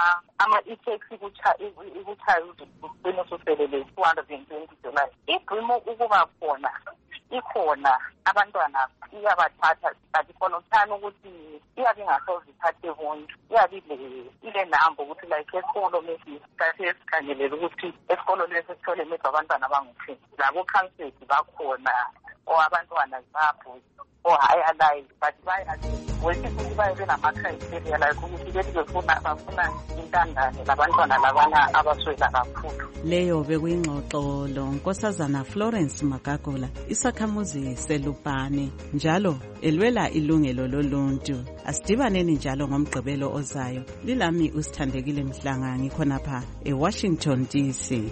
i-taxi ikuchaye ugcine ususelele $220. I-BRIM ukuba khona ikhona abantwana iyabathatha but khona uthana ukuthi iyabe ingasoze ithathe bonke. Iyabe ile namba ukuthi like esikolo maybe kathi esikhangelela ukuthi esikolo lesi sithole maybe abantwana abangu-10. Labo council bakhona or abantwana zabo or hayi alive but wethi futhi baye benama-criteria like ukuthi bethi bafuna intandane labantwana labana abaswela kakhulu. Leyo bekuyingxoxo lo Nkosazana Florence Magagula, isakhamuzi seLupane, njalo elwela ilungelo loluntu. Asidibaneni njalo ngomgqibelo ozayo. Lilami uSithandekile Mhlanga ngikhonapha eWashington DC.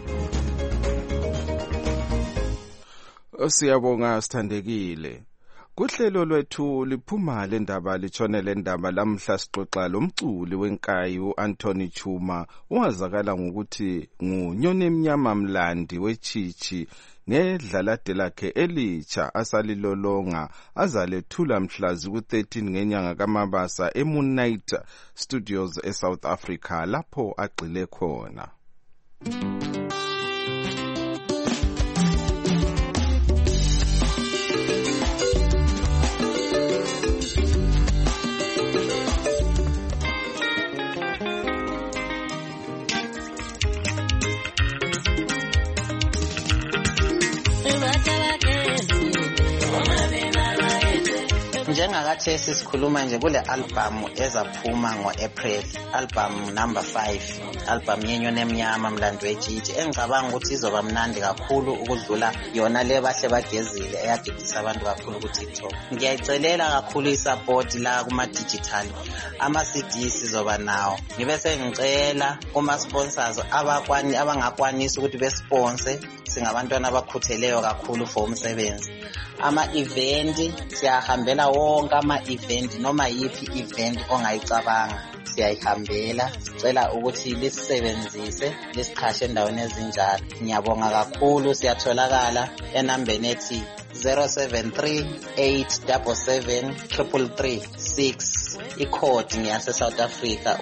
Siyabonga Sithandekile. Kuhlelo lwethu liphuma le ndaba litshonele ndaba lamhla sixoxa lomculi wenkayi uAnthony Chuma owazakala ngokuthi ngunyoni emnyama mlandi wechichi ngedlalade lakhe elitsha asalilolonga azalethula mhlazi ku-13 ngenyanga kaMabasa eMoonlight Studios eSouth Africa lapho agxile khona. Njengakathesi sikhuluma nje kule album ezaphuma ngo-April, album number 5, album yenyoni emnyama mlando wetshitshi engicabanga ukuthi izoba mnandi kakhulu ukudlula yona le bahle bagezile eyadidisa abantu kakhulu ku-TikTok. Ngiyayicelela kakhulu isupport la kuma-digital, ama-CD sizoba nawo. Ngibe sengicela kuma-sponsors abangakwanisa ukuthi besponse, singabantwana abakhutheleyo kakhulu for umsebenzi. Ama-event siyahambela wonke ama-event noma yiphi event ongayicabanga siyayihambela. Sicela ukuthi lisebenzise lisiqhashe endaweni ezinjalo. Ngiyabonga kakhulu. Siyatholakala enambeni ethi 073-877-333-6. Ikhodi ngiyase South Africa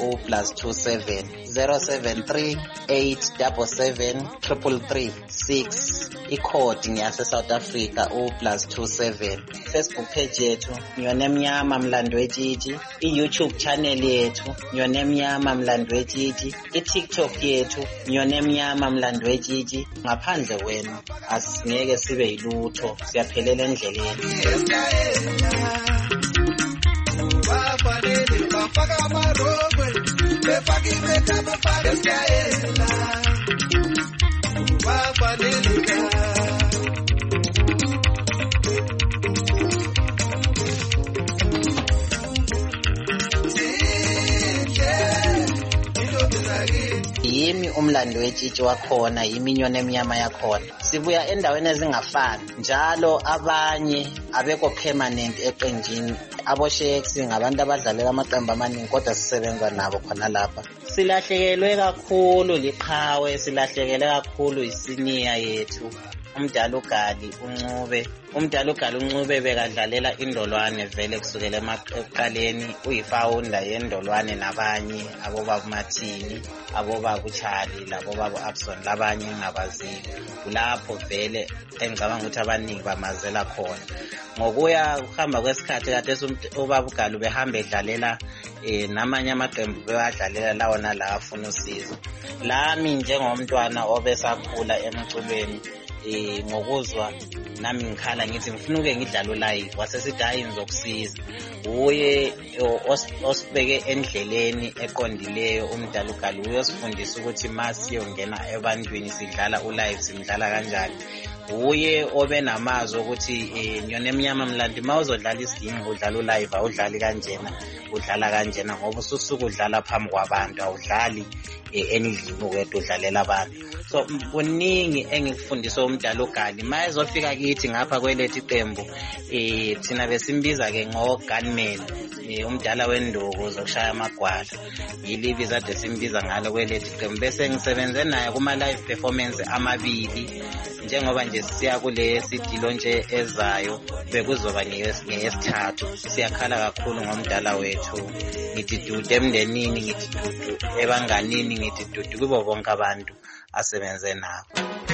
+27 073-877-333-6. icode ngiyase South Africa +27. Facebook page yethu Nyoni Emnyama Mlando Wetshitshi, iYouTube channel yethu Nyoni Emnyama Mlando Wetshitshi, iTikTok yethu Nyoni Emnyama Mlando Wetshitshi. Ngaphandle kwenu asingeke sibe yilutho, siyaphelela endleleni. Yimi umlando wetshitshi wakhona, yimi Nyoni Emnyama yakhona. Sibuya endaweni ezingafani, njalo abanye abekho permanent eqenjini. Abosheks ngabantu abadlalela amaqembu amaningi kodwa sisebenza nabo khona lapha. Silahlekelwe kakhulu liqhawe, silahlekelwe kakhulu isiniya yethu. Umdalugali uncube bekadlalela Indolwane vele kusukela emaqaleni, uyifounder yeNdolwane nabanye abobaba Mathini, abobaba uCharlie, labobaba Abson labanye engabaziyo. Kulapho vele engicabanga ukuthi abaningi bamazela khona. Ngokuya ukuhamba kwesikhathi kade ubaba uGalu behamba edlalela namanye amaqembu bewadlalela lawo nala afuna usizo. Lami njengomntwana obesakhula emculweni ngokuzwa nami ngikhala ngithi ngifuna uke ngidlala live, wasesithi hayi ngizokusiza. Uye osibeke endleleni eqondileyo umdalugali, uyosifundisa ukuthi masiyongena ebantwini sidlala ulive simdlala kanjani. Uye obe namazwi ukuthi Nyoni Emnyama Mlandi mawuzodlala isigini udlala ulive awudlali kanjena, udlala kanjena ngoba ususuka udlala phambi kwabantu, awudlali endlini ukwedwa udlalela abantu. So kuningi engikufundiswa umdalugali. Mayezofika kithi ngapha kwelethi iqembu thina besimbiza ke ngogunman, umdala wenduku zokushaya amagwala. Yilivi zade simbiza ngalo kwelethi iqembu. Bese ngisebenze naye kuma live performance amabili. Njengoba nje siya kule sidilo nje ezayo bekuzoba ngeyesithathu. Siyakhala kakhulu ngomdala wethu. Ngithi dudu emndenini, ngithi dudu ebanganini, ngithi dudu kubo bonke abantu asebenze nabo.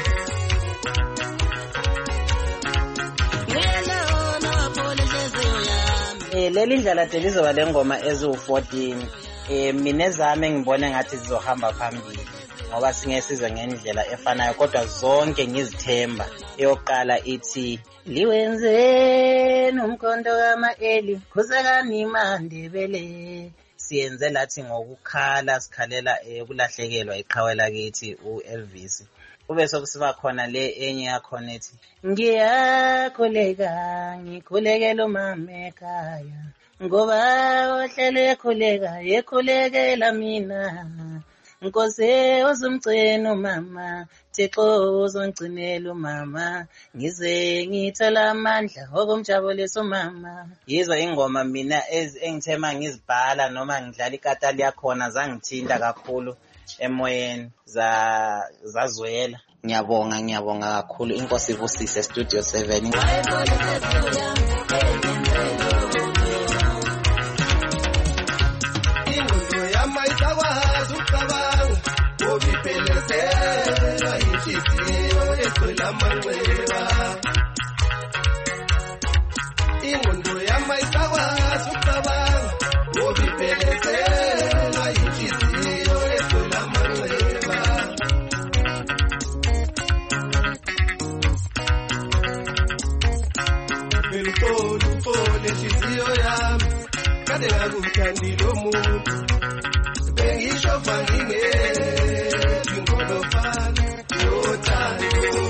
Leli ndlela lizoba lengoma eziwu14. Mina ezami ngibone ngathi zizohamba phambili ngoba singesize ngendlela efanayo kodwa zonke ngizithemba. Eyoqala ithi liwenze nomkondo kama-eli khuzekani mandebele. Siyenze lathi ngokukhala, sikhalela ukulahlekelwa iqhawe lakithi uElvis. Kube sokusiba khona le enye yakhona ethi ngiyakhuleka ngikhulekela umama ekhaya ngoba ohlele ekhuleka yekhulekela mina. Nkosi uzumgcina umama, Thixo uzongcinela umama, ngize ngithola amandla okumjabulisa umama. Yizo ingoma mina engithema ngizibhala noma ngidlala ikatali yakhona zangithinta kakhulu emoyeni, zazwela. Ngiyabonga kakhulu. Inkosi ivusise Studio 7. Ingondo yama isakwazi ukucabanga ngobiphelezela inhliziyo egcwele amanxeba. Uthole inhliziyo yami kade ngakuthandile umuntu bengisho ngingephi ngolofana yothando.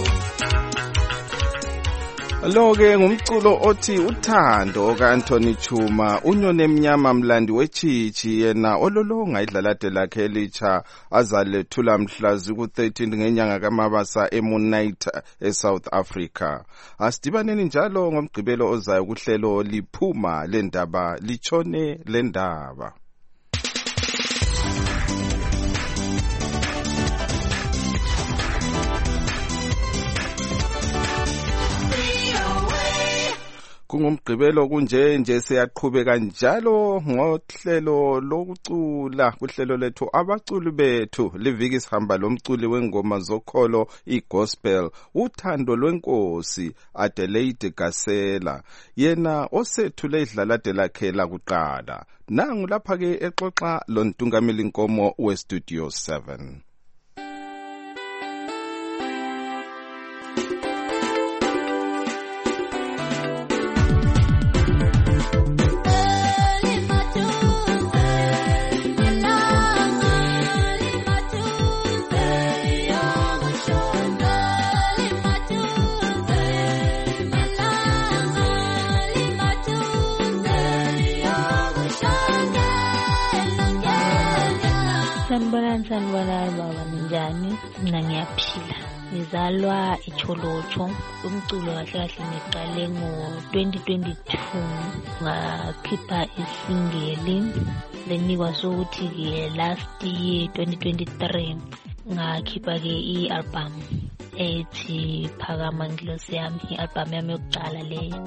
Lo-ke ngumculo othi uthando ka-Anthony Chuma, uNyoni Emnyama Mlandi Wetshitshi, yena ololonga idlalade lakhe elitsha azalethula mhla ziku-13 ngenyanga kaMabasa eMunite eSouth Africa. Asidibaneni njalo ngomgqibelo ozayo kuhlelo liphuma lendaba litshone lendaba. Kungumgqibelo kunje nje siyaqhubeka njalo ngohlelo lokucula kuhlelo lethu abaculi bethu liviki sihamba lomculi wengoma zokholo igospel uthando lwenkosi Adelaide Gasela yena osethule idlalade lakhe lakuqala nangu lapha ke exoxa lontungameli inkomo westudio 7. Sanibonani baba njani? Mina ngiyaphila. Ngizalwa eCholocho. Umculo kahle kahle ngiqale ngo-2022 ngakhipha isingeli lenikwa sokuthi ke last year 2023 ngakhipha ke i-album ethi Phakama Ngilosi Yami, i-album yami yokuqala leyo.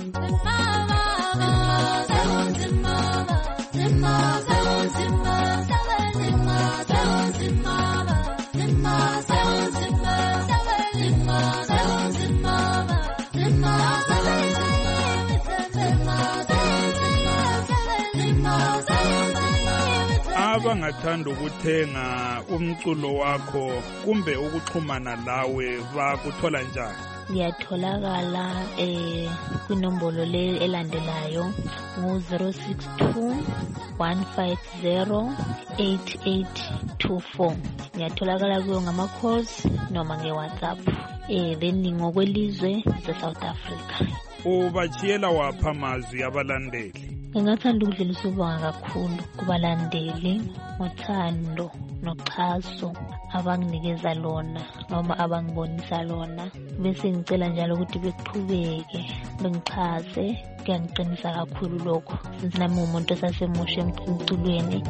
Abangathanda ukuthenga umculo wakho kumbe ukuxhumana lawe bakuthola njani? Ngiyatholakala kwinombolo le elandelayo ngu-062 150 8824. Ngiyatholakala kuyo ngama-calls noma nge-WhatsApp. Then ngokwelizwe se-South Africa. Ubachiyela wapha amazwi abalandeli? Ngingathanda ukudlulisa ubonga kakhulu kubalandeli ngothando noxhaso abanginikeza lona noma abangibonisa lona, bese ngicela njalo ukuthi beqhubeke bengixhase. Kuyangiqinisa kakhulu lokho since nami umuntu osasemusha emculweni.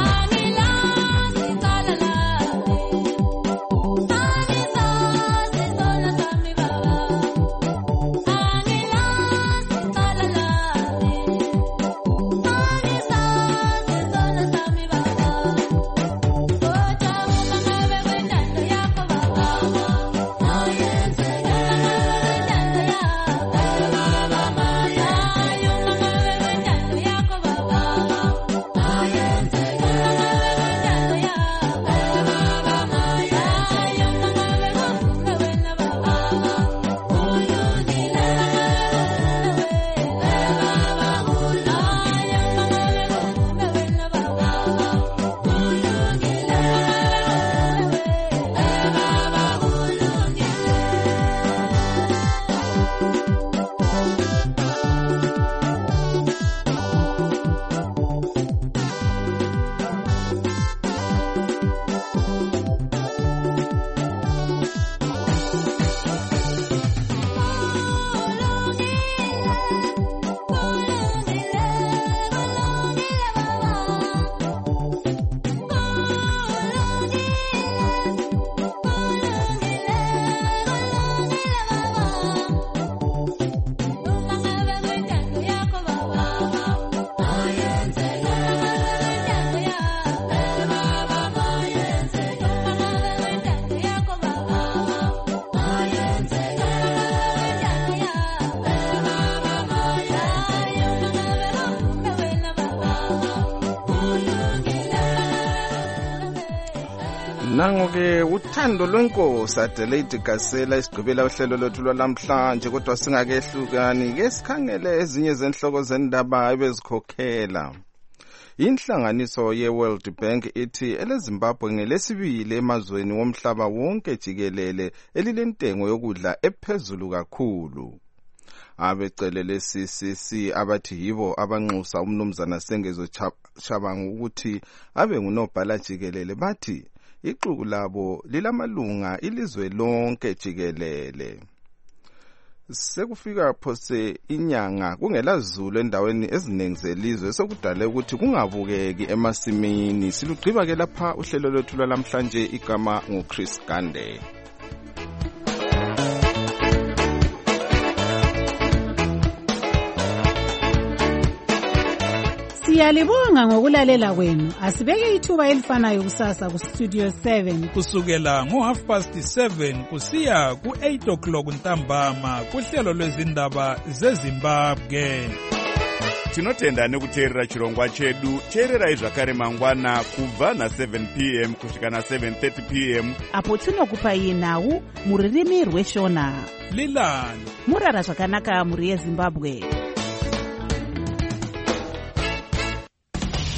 Nangoke uthando lwenkosi Adelaide Gasela isigqibela uhlelo lwethu lwalamhlanje, kodwa singakehlukani ke sikhangele ezinye zenhloko zendaba ebezikhokhela. Inhlanganiso ye-World Bank ithi eleZimbabwe ngelesibili emazweni womhlaba wonke jikelele elilentengo yokudla ephezulu kakhulu. Abecelele CCC abathi yibo abanxusa umnumzana Sengezo Tshabangu ukuthi abe ngunobhala jikelele bathi ixuku labo lilamalunga ilizwe lonke jikelele. Sekufika phose inyanga kungelazulu endaweni eziningi zelizwe sokudale ukuthi kungabukeki emasimini. Silugqiba ke lapha uhlelo lwethu lwalamhlanje, igama nguChris Gande. Siyalibonga ngokulalela kwenu. Asibeke ithuba elifanayo kusasa ku Studio 7 kusukela ngo7:30 kusiya ku8 o'clock ntambama kuhlelo lwezindaba zeZimbabwe. Tinotenda nekuteerera chirongwa chedu. Teererai zvakare mangwana kubva na7 p.m. kusvika na7:30 p.m. apo tinokupai nhau muririmi rweshona. Lilani murara zvakanaka muri yeZimbabwe.